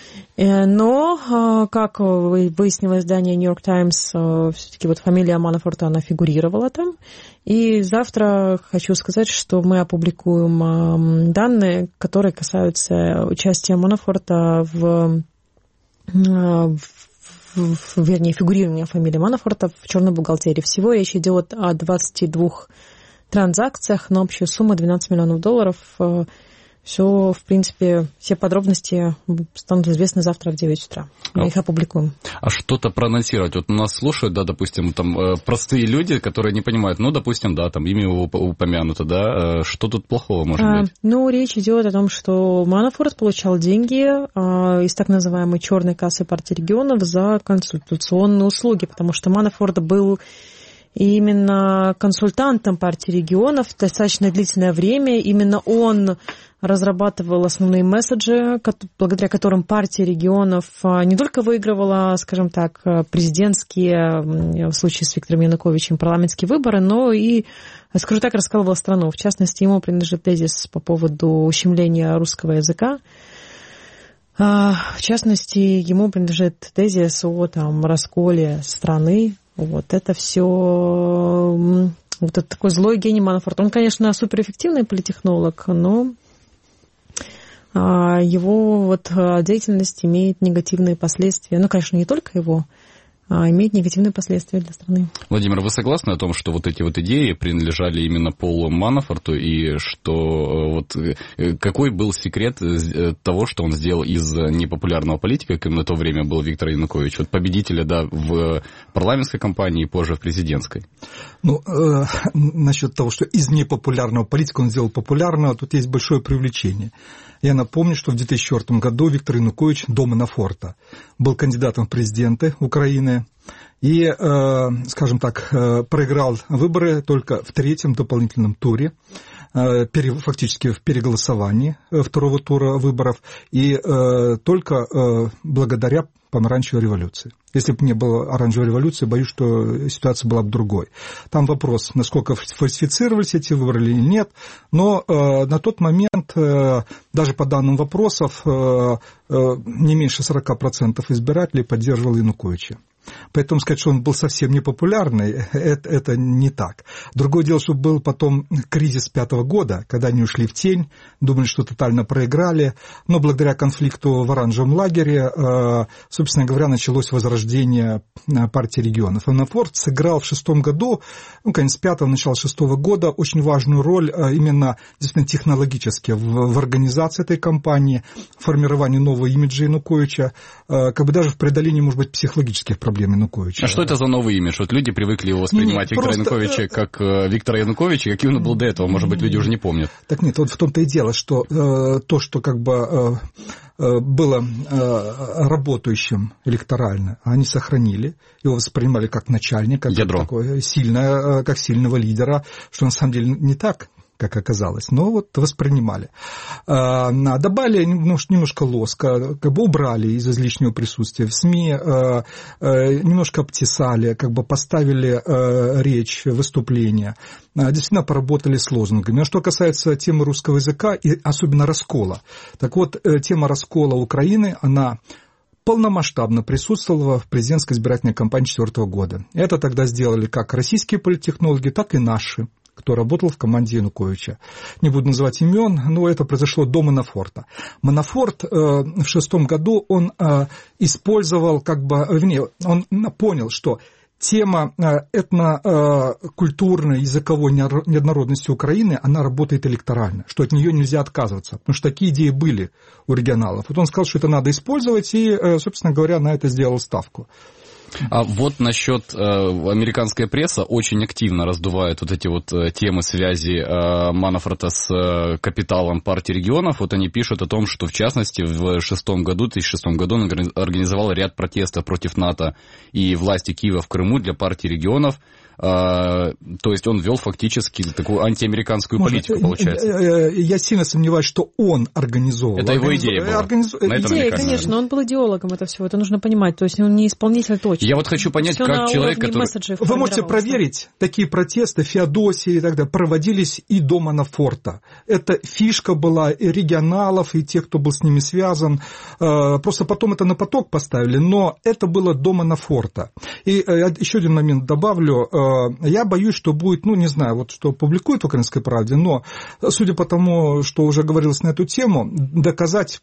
Но, как выяснило издание New York Times, все-таки вот фамилия Манафорта, она фигурировала там. И завтра хочу сказать, что мы опубликуем данные, которые касаются участия Манафорта в, в, в вернее, фигурирования фамилии Манафорта в черной бухгалтерии. Всего речь идет о двадцати двух транзакциях на общую сумму двенадцать миллионов долларов. Все, в принципе, все подробности станут известны завтра в девять утра. Мы а, их опубликуем. А что-то проанонсировать? Вот нас слушают, да, допустим, там простые люди, которые не понимают, ну, допустим, да, там имя упомянуто, да, что тут плохого может а, быть? Ну, речь идет о том, что Манафорт получал деньги а, из так называемой черной кассы партии регионов за консультационные услуги, потому что Манафорт был именно консультантом партии регионов достаточно длительное время. Именно он разрабатывал основные месседжи, благодаря которым партия регионов не только выигрывала, скажем так, президентские, в случае с Виктором Януковичем, парламентские выборы, но и, скажу так, раскалывала страну. В частности, ему принадлежит тезис по поводу ущемления русского языка. В частности, ему принадлежит тезис о там, расколе страны. Вот это все, вот это такой злой гений Манафорта. Он, конечно, суперэффективный политтехнолог, но его вот деятельность имеет негативные последствия. Ну, конечно, не только его, а имеет негативные последствия для страны. Владимир, вы согласны о том, что вот эти вот идеи принадлежали именно Полу Манафорту, и что вот какой был секрет того, что он сделал из непопулярного политика, каким на то время был Виктор Янукович, вот победителя, да, в парламентской кампании и позже в президентской? Ну, э, насчет того, что из непопулярного политика он сделал популярного, тут есть большое привлечение. Я напомню, что в две тысячи четвёртом году Виктор Янукович до Манафорта был кандидатом в президенты Украины и, э, скажем так, э, проиграл выборы только в третьем дополнительном туре, э, пере, фактически в переголосовании второго тура выборов, и э, только э, благодаря помаранчевой революции. Если бы не было оранжевой революции, боюсь, что ситуация была бы другой. Там вопрос, насколько фальсифицировались эти выборы или нет, но э, на тот момент, э, даже по данным вопросов, э, э, не меньше сорок процентов избирателей поддерживало Януковича. Поэтому сказать, что он был совсем непопулярный, это, это не так. Другое дело, что был потом кризис пятого года, когда они ушли в тень, думали, что тотально проиграли, но благодаря конфликту в оранжевом лагере, собственно говоря, началось возрождение партии регионов. Манафорт сыграл в шестом году, ну, конец пятого, начало шестого года очень важную роль именно действительно технологически в, в организации этой кампании, в формировании нового имиджа Януковича, как бы даже в преодолении, может быть, психологических проблем Януковича. А что это за новый имидж? Вот люди привыкли его воспринимать, не, не, Виктора просто... Януковича, как Виктора Януковича, каким он был до этого. Может быть, люди уже не помнят. Так нет, вот в том-то и дело, что э, то, что как бы э, было э, работающим электорально, они сохранили, его воспринимали как начальника, как, такое, сильное, как сильного лидера, что на самом деле не так, как оказалось, но вот воспринимали. Добавили немножко лоска, как бы убрали из излишнего присутствия в СМИ, немножко обтесали, как бы поставили речь, выступления, действительно поработали с лозунгами. А что касается темы русского языка и особенно раскола, так вот, тема раскола Украины, она полномасштабно присутствовала в президентской избирательной кампании две тысячи четвёртого года. Это тогда сделали как российские политтехнологи, так и наши, кто работал в команде Януковича. Не буду называть имен, но это произошло до Манафорта. Манафорт э, в шестом году он э, использовал, как бы, вернее, он понял, что тема этнокультурной, языковой неоднородности Украины, она работает электорально, что от нее нельзя отказываться, потому что такие идеи были у регионалов. Вот он сказал, что это надо использовать, и, собственно говоря, на это сделал ставку. А вот насчет э, американская пресса очень активно раздувает вот эти вот э, темы связи э, Манафорта с э, капиталом партии регионов. Вот они пишут о том, что в частности в шестом году, в две тысячи шестом году он организовал ряд протестов против НАТО и власти Киева в Крыму для партии регионов. Uh, то есть он вел фактически такую антиамериканскую Можно, политику, получается. Я сильно сомневаюсь, что он организовал. Это его идея была. Организу... Идея, конечно, он был идеологом этого всего, это нужно понимать. То есть он не исполнитель точно. Я вот хочу понять, Всё как человек, который... Вы можете проверить, такие протесты, Феодосии и так далее, проводились и до Манафорта. Это фишка была и регионалов, и тех, кто был с ними связан. Просто потом это на поток поставили, но это было до Манафорта. И еще один момент добавлю. Я боюсь, что будет, ну, не знаю, вот что публикует в «Украинской правде», но, судя по тому, что уже говорилось на эту тему, доказать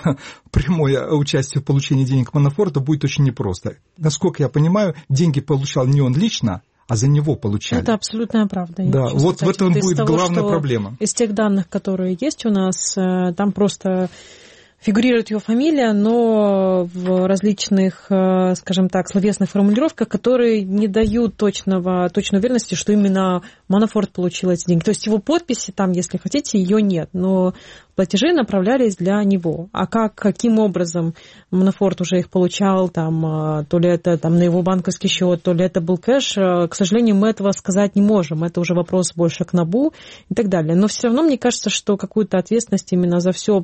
прямое участие в получении денег Манафорта будет очень непросто. Насколько я понимаю, деньги получал не он лично, а за него получали. Это абсолютная правда. Да, вот в этом будет того, главная проблема. Из тех данных, которые есть у нас, там просто... фигурирует его фамилия, но в различных, скажем так, словесных формулировках, которые не дают точного, точной уверенности, что именно Манафорт получил эти деньги. То есть его подписи там, если хотите, ее нет, но платежи направлялись для него. А как, каким образом Манафорт уже их получал, там, то ли это там, на его банковский счет, то ли это был кэш, к сожалению, мы этого сказать не можем. Это уже вопрос больше к НАБУ и так далее. Но все равно мне кажется, что какую-то ответственность именно за все,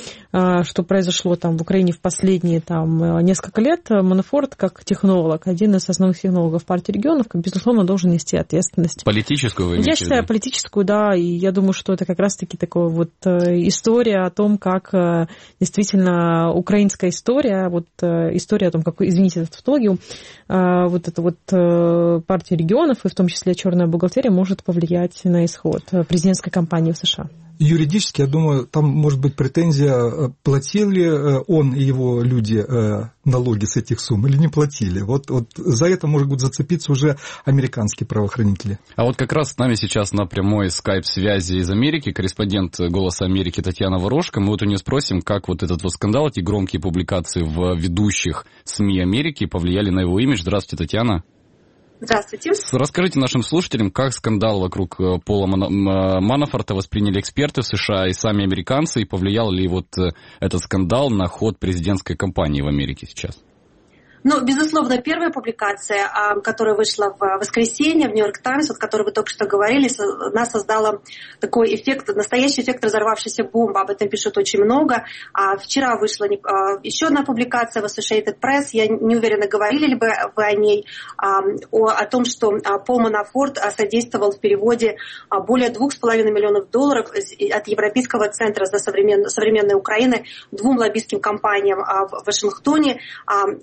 что произошло там в Украине в последние там, несколько лет, Манафорт, как технолог, один из основных технологов партии регионов, безусловно, должен нести ответственность. Политическую вы имеете Я считаю, политическую, да, и я думаю, что это как раз-таки такое вот история о том, как действительно украинская история, вот история о том, как, извините за тавтологию, вот эта вот партия регионов, и в том числе черная бухгалтерия, может повлиять на исход президентской кампании в США. Юридически, я думаю, там может быть претензия, платил ли он и его люди налоги с этих сумм или не платили. Вот, вот за это может быть зацепиться уже американские правоохранители. А вот как раз с нами сейчас на прямой скайп-связи из Америки корреспондент «Голоса Америки» Татьяна Ворожко. Мы вот у нее спросим, как вот этот вот скандал, эти громкие публикации в ведущих СМИ Америки повлияли на его имидж. Здравствуйте, Татьяна. Здравствуйте. Расскажите нашим слушателям, как скандал вокруг Пола Манафорта восприняли эксперты в США и сами американцы, и повлиял ли вот этот скандал на ход президентской кампании в Америке сейчас? Ну, безусловно, первая публикация, которая вышла в воскресенье в Нью-Йорк Таймс, о которой вы только что говорили, она создала такой эффект, настоящий эффект разорвавшейся бомбы. Об этом пишут очень много. А вчера вышла еще одна публикация в Associated Press. Я не уверена, говорили ли вы о ней, о, о том, что Пол Манафорт содействовал в переводе более двух с половиной миллионов долларов от Европейского центра за современ, современной Украины двум лоббистским компаниям в Вашингтоне. Это все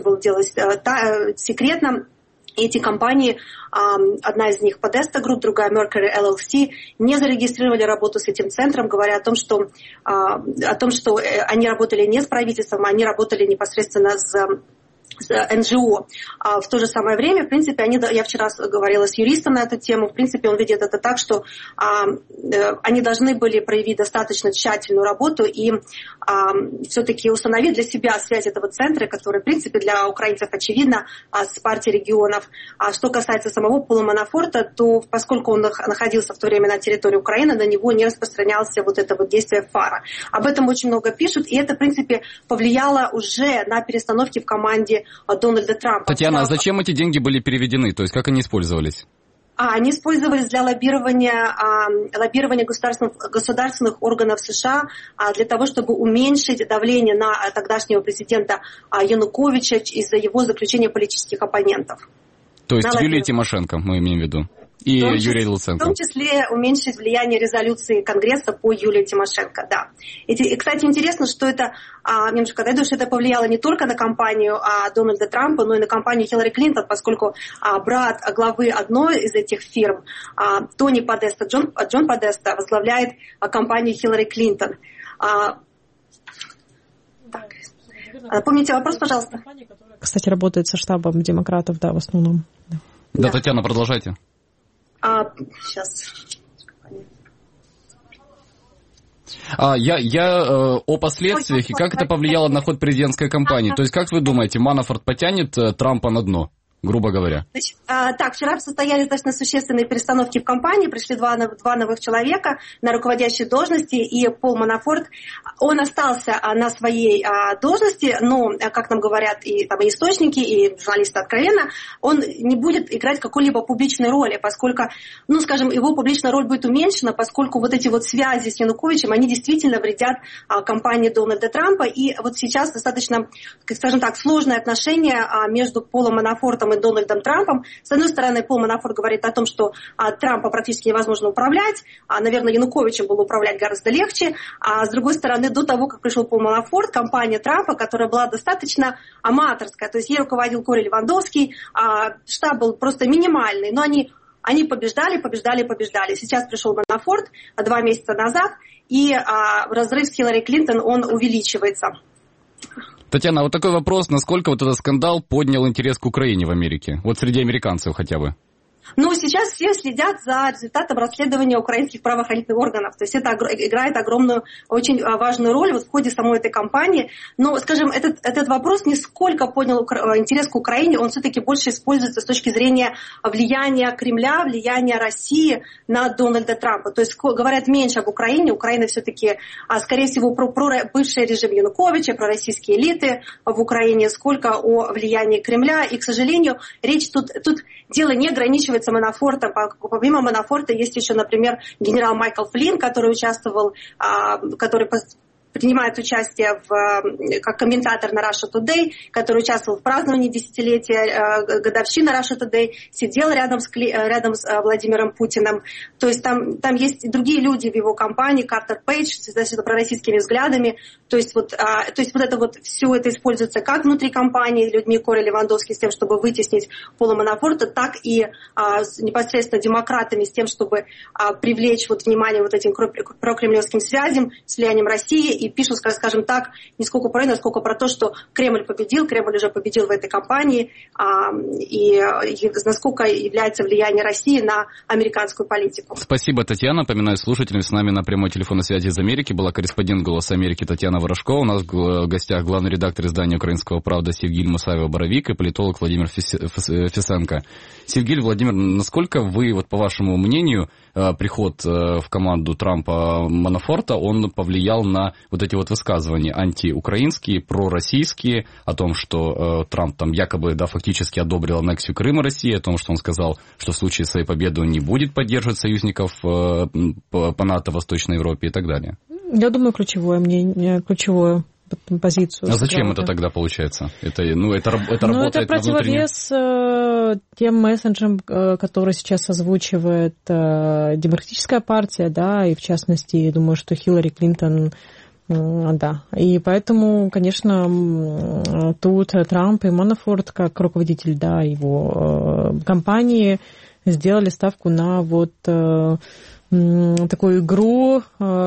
было делать та, секретно. Эти компании, одна из них Podesta Group, другая Mercury эл эл си, не зарегистрировали работу с этим центром, говоря о том, что, о том, что они работали не с правительством, они работали непосредственно с эн джи о. А в то же самое время, в принципе, они, я вчера говорила с юристом на эту тему, в принципе, он видит это так, что а, они должны были проявить достаточно тщательную работу и а, все-таки установить для себя связь этого центра, который, в принципе, для украинцев очевидно, а, с партией регионов. А что касается самого Пола Манафорта, то поскольку он находился в то время на территории Украины, на него не распространялось вот это вот действие ФАРа. Об этом очень много пишут, и это, в принципе, повлияло уже на перестановки в команде Дональда Трампа. Татьяна, а зачем эти деньги были переведены? То есть как они использовались? А, они использовались для лоббирования, а, лоббирования государственных, государственных органов США а, для того, чтобы уменьшить давление на тогдашнего президента а, Януковича из-за его заключения политических оппонентов. То есть Юлия Тимошенко, мы имеем в виду, и Юрий Луценко. В том числе уменьшить влияние резолюции Конгресса по Юлии Тимошенко, да. И, и кстати, интересно, что это, а, немножко дойду, что это повлияло не только на кампанию а, Дональда Трампа, но и на кампанию Хиллари Клинтон, поскольку а, брат главы одной из этих фирм, а, Тони Подеста, Джон, Джон Подеста, возглавляет а, кампанию Хиллари Клинтон. А, так. Напомните вопрос, пожалуйста. Кстати, работает со штабом демократов, да, в основном. Да, да. Татьяна, продолжайте. А, сейчас. А, я я э, о последствиях и как это повлияло на ход президентской кампании. То есть, как вы думаете, Манафорт потянет э, Трампа на дно, грубо говоря? Значит, а, так, вчера состоялись достаточно существенные перестановки в компании, пришли два, два новых человека на руководящие должности, и Пол Манафорт, он остался а, на своей а, должности, но, как нам говорят и, там, и источники, и журналисты откровенно, он не будет играть какой-либо публичной роли, поскольку, ну, скажем, его публичная роль будет уменьшена, поскольку вот эти вот связи с Януковичем, они действительно вредят а, кампании Дональда Трампа, и вот сейчас достаточно, скажем так, сложные отношения а, между Полом Манафортом и Дональдом Трампом. С одной стороны, Пол Манафорт говорит о том, что а, Трампа практически невозможно управлять, а, наверное, Януковичем было управлять гораздо легче, а с другой стороны, до того, как пришел Пол Манафорт, компания Трампа, которая была достаточно аматорская, то есть ей руководил Кори Левандовский, а, штаб был просто минимальный, но они, они побеждали, побеждали, побеждали. Сейчас пришел Манафорт два месяца назад, и а, разрыв с Хиллари Клинтон, он увеличивается. Татьяна, вот такой вопрос, насколько вот этот скандал поднял интерес к Украине в Америке? Вот среди американцев хотя бы. Ну, сейчас все следят за результатом расследования украинских правоохранительных органов. То есть это играет огромную, очень важную роль вот в ходе самой этой кампании. Но, скажем, этот, этот вопрос не сколько поднял интерес к Украине, он все-таки больше используется с точки зрения влияния Кремля, влияния России на Дональда Трампа. То есть говорят меньше об Украине. Украина все-таки, скорее всего, про, про бывший режим Януковича, про российские элиты в Украине, сколько о влиянии Кремля. И, к сожалению, речь тут, тут дело не ограничивается Манафортом. Помимо Манафорта есть еще, например, генерал Майкл Флинн, который участвовал, который принимает участие в, как комментатор на Russia Today, который участвовал в праздновании десятилетия годовщины Russia Today, сидел рядом с, рядом с Владимиром Путиным. То есть там, там есть и другие люди в его компании, Картер Пейдж, с пророссийскими взглядами. То есть вот, а, то есть вот это вот все это используется как внутри компании людьми Кори Левандовски с тем, чтобы вытеснить Пола Манафорта, так и а, с, непосредственно демократами с тем, чтобы а, привлечь вот внимание вот этим прокремлевским связям с влиянием России. И пишут, скажем так, не сколько про это, сколько про то, что Кремль победил, Кремль уже победил в этой кампании, а, и, и насколько является влияние России на американскую политику. Спасибо, Татьяна. Напоминаю слушателям, с нами на прямой телефонной связи из Америки была корреспондент «Голоса Америки» Татьяна Ворожкова. У нас в гостях главный редактор издания «Украинского правда» Севгиль Мусаева-Боровик и политолог Владимир Фисенко. Севгиль, Владимир, насколько вы, вот по вашему мнению, приход в команду Трампа Манафорта, он повлиял на вот эти вот высказывания антиукраинские, пророссийские, о том, что Трамп там якобы, да, фактически одобрил аннексию Крыма России, о том, что он сказал, что в случае своей победы он не будет поддерживать союзников по НАТО в Восточной Европе и так далее? Я думаю, ключевое мнение, ключевую позицию. А зачем это тогда получается? Это, ну, это, это ну, работает это противовес внутреннем... тем месседжам, которые сейчас озвучивает Демократическая партия, да, и в частности, думаю, что Хиллари Клинтон Да, и поэтому, конечно, тут Трамп и Манафорт, как руководитель, да, его компании, сделали ставку на вот такую игру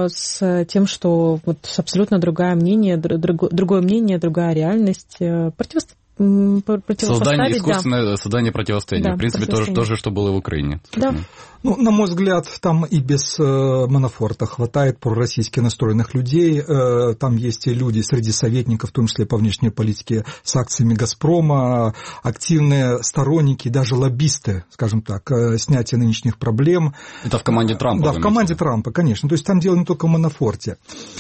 с тем, что вот абсолютно другое мнение, другое мнение, другая реальность противостоит. Создание, искусственное да. создание противостояния. Да, в принципе, то же, то же, что было в Украине. Да. Ну, на мой взгляд, там и без э, Манафорта хватает пророссийски настроенных людей. Э, там есть и люди среди советников, в том числе по внешней политике, с акциями «Газпрома», активные сторонники, даже лоббисты, скажем так, э, снятия нынешних проблем. Это в команде Трампа? Да, в команде Трампа, конечно. То есть там дело не только в Манафорте.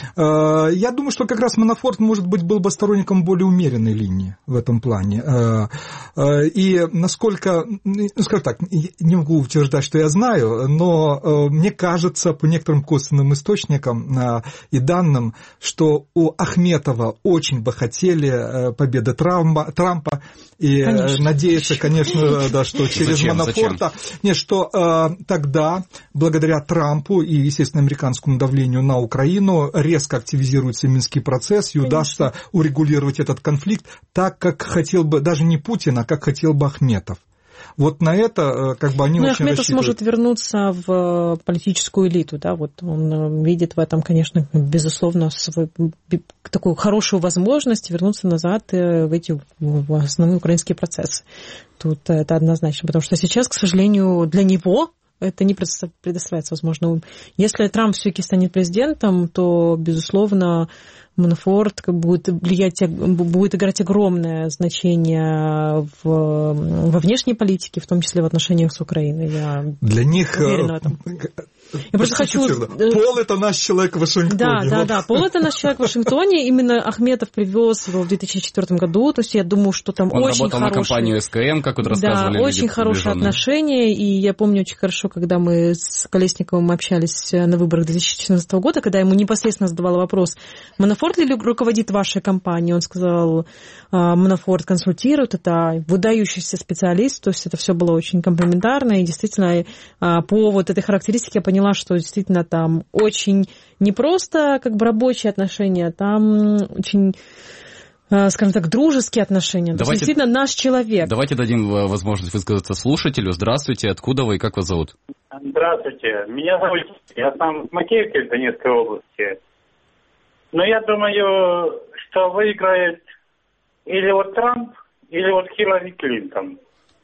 Э, я думаю, что как раз Манафорт, может быть, был бы сторонником более умеренной линии в этом плане. Э, э, и насколько, ну, скажем так, не могу утверждать, что я знаю, но э, мне кажется, по некоторым косвенным источникам э, и данным, что у Ахметова очень бы хотели э, победы Трампа, Трампа и э, надеяться, конечно, да, что через Зачем? Манафорта, Зачем? Нет, что э, тогда, благодаря Трампу и, естественно, американскому давлению на Украину, резко активизируется Минский процесс и конечно. Удастся урегулировать этот конфликт так, как хотел бы, даже не Путин, а как хотел бы Ахметов. Вот на это как бы они ну, очень Ахметов рассчитывают. Сможет вернуться в политическую элиту, да, вот он видит в этом, конечно, безусловно, свою, такую хорошую возможность вернуться назад в эти в основные украинские процессы. Тут это однозначно, потому что сейчас, к сожалению, для него это не предоставляется возможно. Если Трамп все-таки станет президентом, то, безусловно, Манафорт будет влиять, будет играть огромное значение в, во внешней политике, в том числе в отношениях с Украиной. Я Для них уверена в этом. Я просто хочу... Пол – это наш человек в Вашингтоне. Да, да, да. Пол – это наш человек в Вашингтоне. Именно Ахметов привез его в две тысячи четвёртом году. То есть я думаю, что там Он очень работал хорошие... на компанию эс ка эм, как вот рассказывали. Да, очень хорошие отношения. И я помню очень хорошо, когда мы с Колесниковым общались на выборах две тысячи четырнадцатого года, когда ему непосредственно задавала вопрос, Манафорт ли руководит вашей компанией? Он сказал, Манафорт консультирует, это выдающийся специалист. То есть это все было очень комплементарно. И действительно по вот этой характеристике я поняла, что действительно там очень не просто как бы рабочие отношения, там очень, скажем так, дружеские отношения. Давайте, То есть действительно наш человек. Давайте дадим возможность высказаться слушателю. Здравствуйте, откуда вы и как вас зовут? Здравствуйте, меня зовут, я сам в Макеевке в Донецкой области. Но я думаю, что выиграет или вот Трамп, или вот Хиллари Клинтон.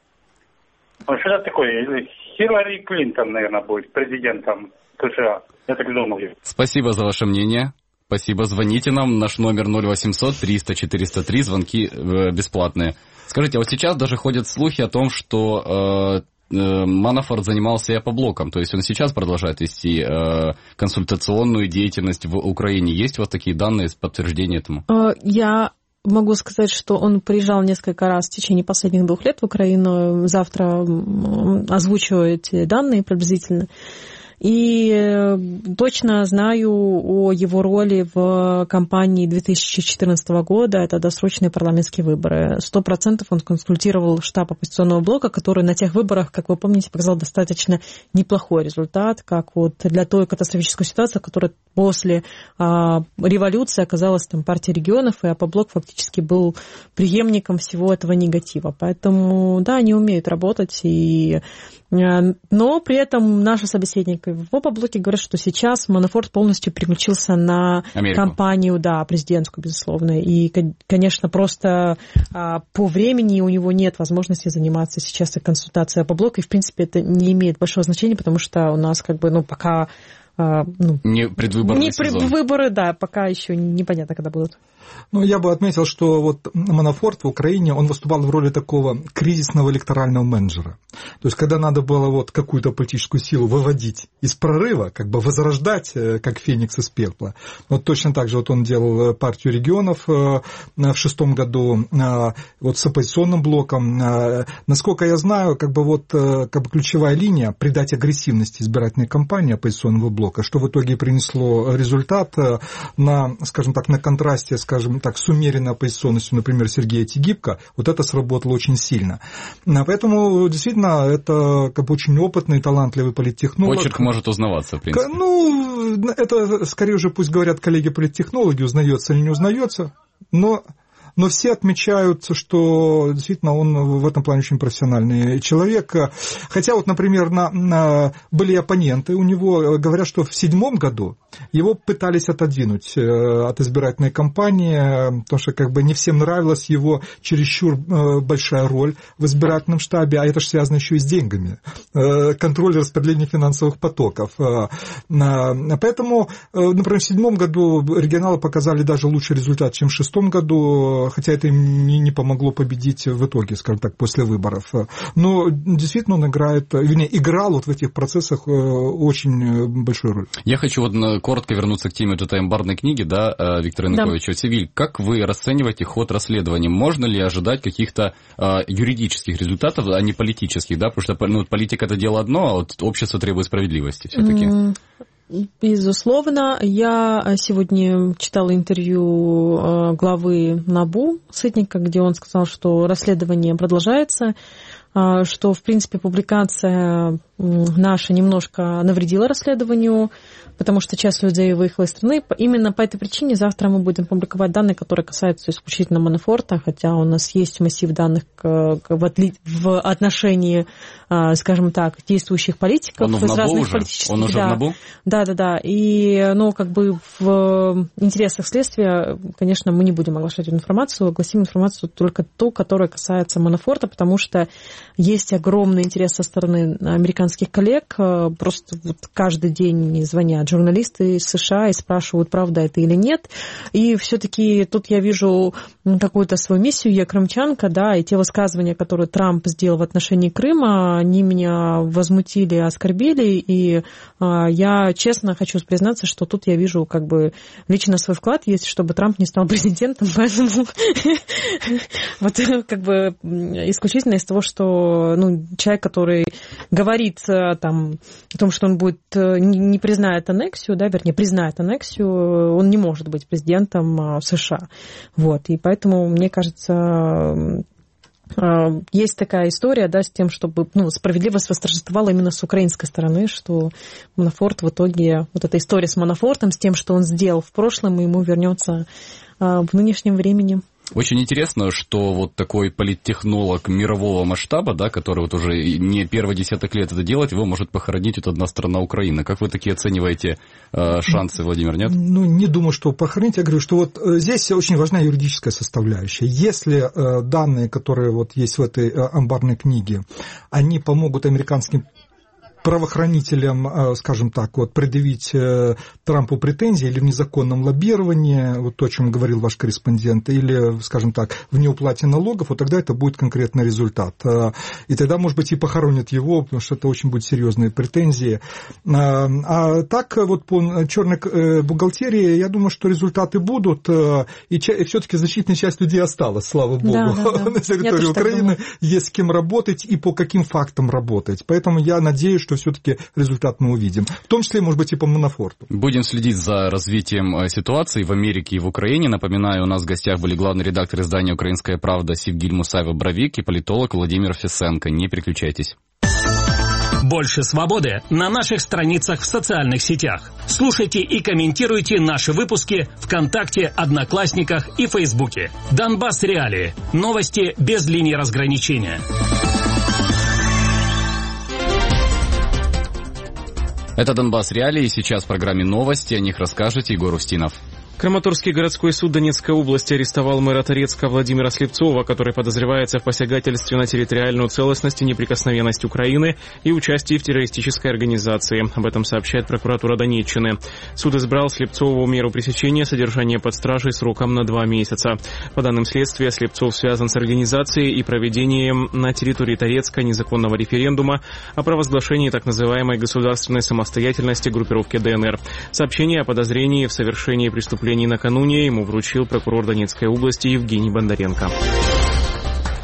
Вот что это такое? Хиллари Клинтон, наверное, будет президентом США. Я так думаю. Спасибо за ваше мнение. Спасибо. Звоните нам. Наш номер ноль восемьсот триста четыреста три. Звонки э, бесплатные. Скажите, а вот сейчас даже ходят слухи о том, что э, э, Манафорт занимался Апоблоком. То есть он сейчас продолжает вести э, консультационную деятельность в Украине. Есть у вас такие данные с подтверждением этому? Я... Могу сказать, что он приезжал несколько раз в течение последних двух лет в Украину. Завтра озвучу эти данные приблизительно. И точно знаю о его роли в кампании две тысячи четырнадцатого года. Это досрочные парламентские выборы. Сто процентов он консультировал штаб оппозиционного блока, который на тех выборах, как вы помните, показал достаточно неплохой результат, как вот для той катастрофической ситуации, которая после а, революции оказалась там партия регионов, и Апоблок фактически был преемником всего этого негатива. Поэтому, да, они умеют работать, и... но при этом наши собеседники в Апоблоке говорят, что сейчас Манафорт полностью переключился на Америку. Кампанию, да, президентскую, безусловно. И, конечно, просто а, по времени у него нет возможности заниматься сейчас и консультацией Апоблока, и, в принципе, это не имеет большого значения, потому что у нас как бы, ну, пока... Ну, не предвыборные не предвыборы, да, пока еще непонятно, когда будут. Ну, я бы отметил, что вот Манафорт в Украине, он выступал в роли такого кризисного электорального менеджера. То есть, когда надо было вот какую-то политическую силу выводить из прорыва, как бы возрождать, как феникс из пепла. Вот точно так же вот он делал партию регионов в шестом году, вот с оппозиционным блоком. Насколько я знаю, как бы вот как бы ключевая линия — придать агрессивности избирательной кампании оппозиционного блока блока, что в итоге принесло результат на, скажем так, на контрасте, скажем так, с умеренной оппозиционностью, например, Сергея Тигибко, вот это сработало очень сильно. Поэтому, действительно, это как бы очень опытный, талантливый политтехнолог. Почерк может узнаваться, в принципе. Ну, это, скорее же, пусть говорят коллеги-политтехнологи, узнается или не узнается, но... Но все отмечают, что действительно он в этом плане очень профессиональный человек. Хотя вот, например, на, на, были оппоненты у него, говорят, что в седьмом году его пытались отодвинуть от избирательной кампании, потому что как бы не всем нравилась его чересчур большая роль в избирательном штабе, а это же связано еще и с деньгами, контроль распределения финансовых потоков. Поэтому, например, в седьмом году регионалы показали даже лучший результат, чем в шестом году, хотя это им не, не помогло победить в итоге, скажем так, после выборов. Но действительно он играет, вернее, играл вот в этих процессах очень большую роль. Я хочу вот коротко вернуться к теме этой амбарной книги, да, Виктора Януковича. Да. Севиль, как вы расцениваете ход расследования? Можно ли ожидать каких-то а, юридических результатов, а не политических, да? Потому что ну, политика – это дело одно, а вот общество требует справедливости все-таки. Mm. Безусловно. Я сегодня читала интервью главы НАБУ Сытника, где он сказал, что расследование продолжается, что, в принципе, публикация наша немножко навредила расследованию, потому что часть людей выехала из страны. Именно по этой причине завтра мы будем публиковать данные, которые касаются исключительно Манафорта, хотя у нас есть массив данных в отношении, скажем так, действующих политиков Он из разных уже? политических. Он уже да. в НАБУ? Да, да, да. И, ну, как бы в интересах следствия, конечно, мы не будем оглашать эту информацию, огласим информацию только ту, которая касается Манафорта, потому что есть огромный интерес со стороны американских коллег. Просто вот каждый день звонят журналисты из США и спрашивают, правда это или нет. И все-таки тут я вижу какую-то свою миссию, я крымчанка, да, и те высказывания, которые Трамп сделал в отношении Крыма, они меня возмутили, оскорбили, и я честно хочу признаться, что тут я вижу как бы лично свой вклад есть, чтобы Трамп не стал президентом, поэтому вот как бы исключительно из того, что ну, человек, который говорит там о том, что он будет не признает аннексию, да, вернее, признает аннексию, он не может быть президентом США. Вот, и поэтому, мне кажется, есть такая история, да, с тем, чтобы ну, справедливость восторжествовала именно с украинской стороны, что Манафорт в итоге, вот эта история с Манафортом, с тем, что он сделал в прошлом, ему вернется в нынешнем времени. Очень интересно, что вот такой политтехнолог мирового масштаба, да, который вот уже не первый десяток лет это делает, его может похоронить вот одна страна Украина. Как вы такие оцениваете э, шансы, Владимир, нет? Ну, не думаю, что похоронить. Я говорю, что вот здесь очень важна юридическая составляющая. Если э, данные, которые вот есть в этой э, амбарной книге, они помогут американским правоохранителям, скажем так, вот, предъявить Трампу претензии или в незаконном лоббировании, вот то, о чем говорил ваш корреспондент, или, скажем так, в неуплате налогов, вот тогда это будет конкретный результат. И тогда, может быть, и похоронят его, потому что это очень будут серьезные претензии. А так, вот по черной бухгалтерии, я думаю, что результаты будут, и все-таки значительная часть людей осталась, слава богу, да, да, да. на территории Украины, есть с кем работать и по каким фактам работать. Поэтому я надеюсь, что все-таки результат мы увидим. В том числе, может быть, и по Манафорту. Будем следить за развитием ситуации в Америке и в Украине. Напоминаю, у нас в гостях были главный редактор издания «Украинская правда» Севгиль Мусаева-Бровик и политолог Владимир Фесенко. Не переключайтесь. Больше свободы на наших страницах в социальных сетях. Слушайте и комментируйте наши выпуски ВКонтакте, Одноклассниках и Фейсбуке. Донбасс Реалии. Новости без линии разграничения. Это «Донбасс Реалии», сейчас в программе «Новости», о них расскажет Егор Устинов. Краматорский городской суд Донецкой области арестовал мэра Торецка Владимира Слепцова, который подозревается в посягательстве на территориальную целостность и неприкосновенность Украины и участии в террористической организации. Об этом сообщает прокуратура Донеччины. Суд избрал Слепцову меру пресечения содержания под стражей сроком на два месяца. По данным следствия, Слепцов связан с организацией и проведением на территории Торецка незаконного референдума о провозглашении так называемой государственной самостоятельности группировки ДНР. Сообщение о подозрении в совершении преступления накануне ему вручил прокурор Донецкой области Евгений Бондаренко.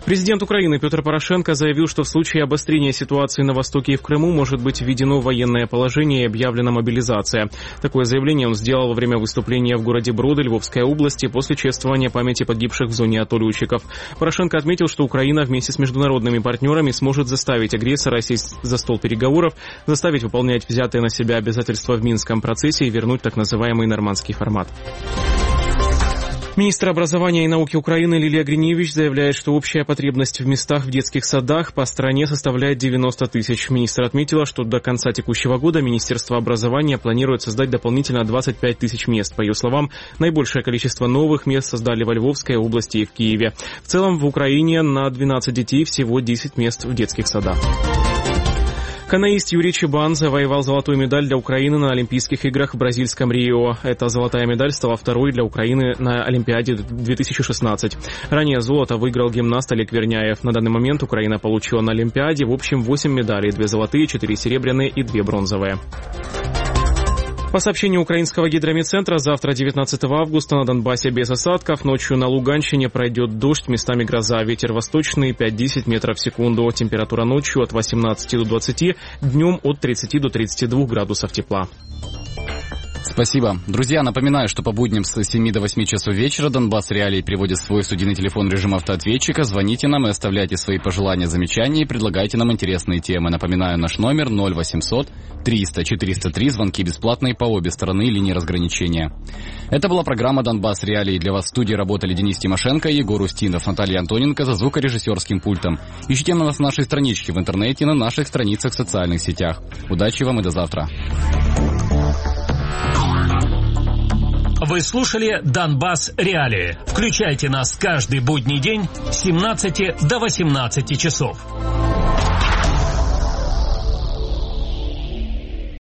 Президент Украины Петр Порошенко заявил, что в случае обострения ситуации на Востоке и в Крыму может быть введено военное положение и объявлена мобилизация. Такое заявление он сделал во время выступления в городе Броды Львовской области после чествования памяти погибших в зоне АТО летчиков. Порошенко отметил, что Украина вместе с международными партнерами сможет заставить агрессора сесть за стол переговоров, заставить выполнять взятые на себя обязательства в Минском процессе и вернуть так называемый нормандский формат. Министр образования и науки Украины Лилия Гриневич заявляет, что общая потребность в местах в детских садах по стране составляет девяносто тысяч. Министр отметила, что до конца текущего года Министерство образования планирует создать дополнительно двадцать пять тысяч мест. По ее словам, наибольшее количество новых мест создали во Львовской области и в Киеве. В целом в Украине на двенадцать детей всего десять мест в детских садах. Каноист Юрий Чебан завоевал золотую медаль для Украины на Олимпийских играх в бразильском Рио. Эта золотая медаль стала второй для Украины на Олимпиаде две тысячи шестнадцать. Ранее золото выиграл гимнаст Олег Верняев. На данный момент Украина получила на Олимпиаде в общем восемь медалей, две золотые, четыре серебряные и две бронзовые. По сообщению украинского гидрометцентра, завтра, девятнадцатого августа, на Донбассе без осадков. Ночью на Луганщине пройдет дождь, местами гроза. Ветер восточный пять-десять метров в секунду. Температура ночью от восемнадцати до двадцати, днем от тридцати до тридцати двух градусов тепла. Спасибо. Друзья, напоминаю, что по будням с семи до восьми часов вечера Донбасс Реалии приводит свой студийный телефон режим автоответчика. Звоните нам и оставляйте свои пожелания, замечания и предлагайте нам интересные темы. Напоминаю, наш номер ноль восемьсот триста четыреста три. Звонки бесплатные по обе стороны линии разграничения. Это была программа «Донбасс Реалии». Для вас в студии работали Денис Тимошенко, Егор Устинов, Наталья Антоненко за звукорежиссерским пультом. Ищите нас на нашей страничке в интернете и на наших страницах в социальных сетях. Удачи вам и до завтра. Вы слушали «Донбасс Реалии». Включайте нас каждый будний день с семнадцати до восемнадцати часов.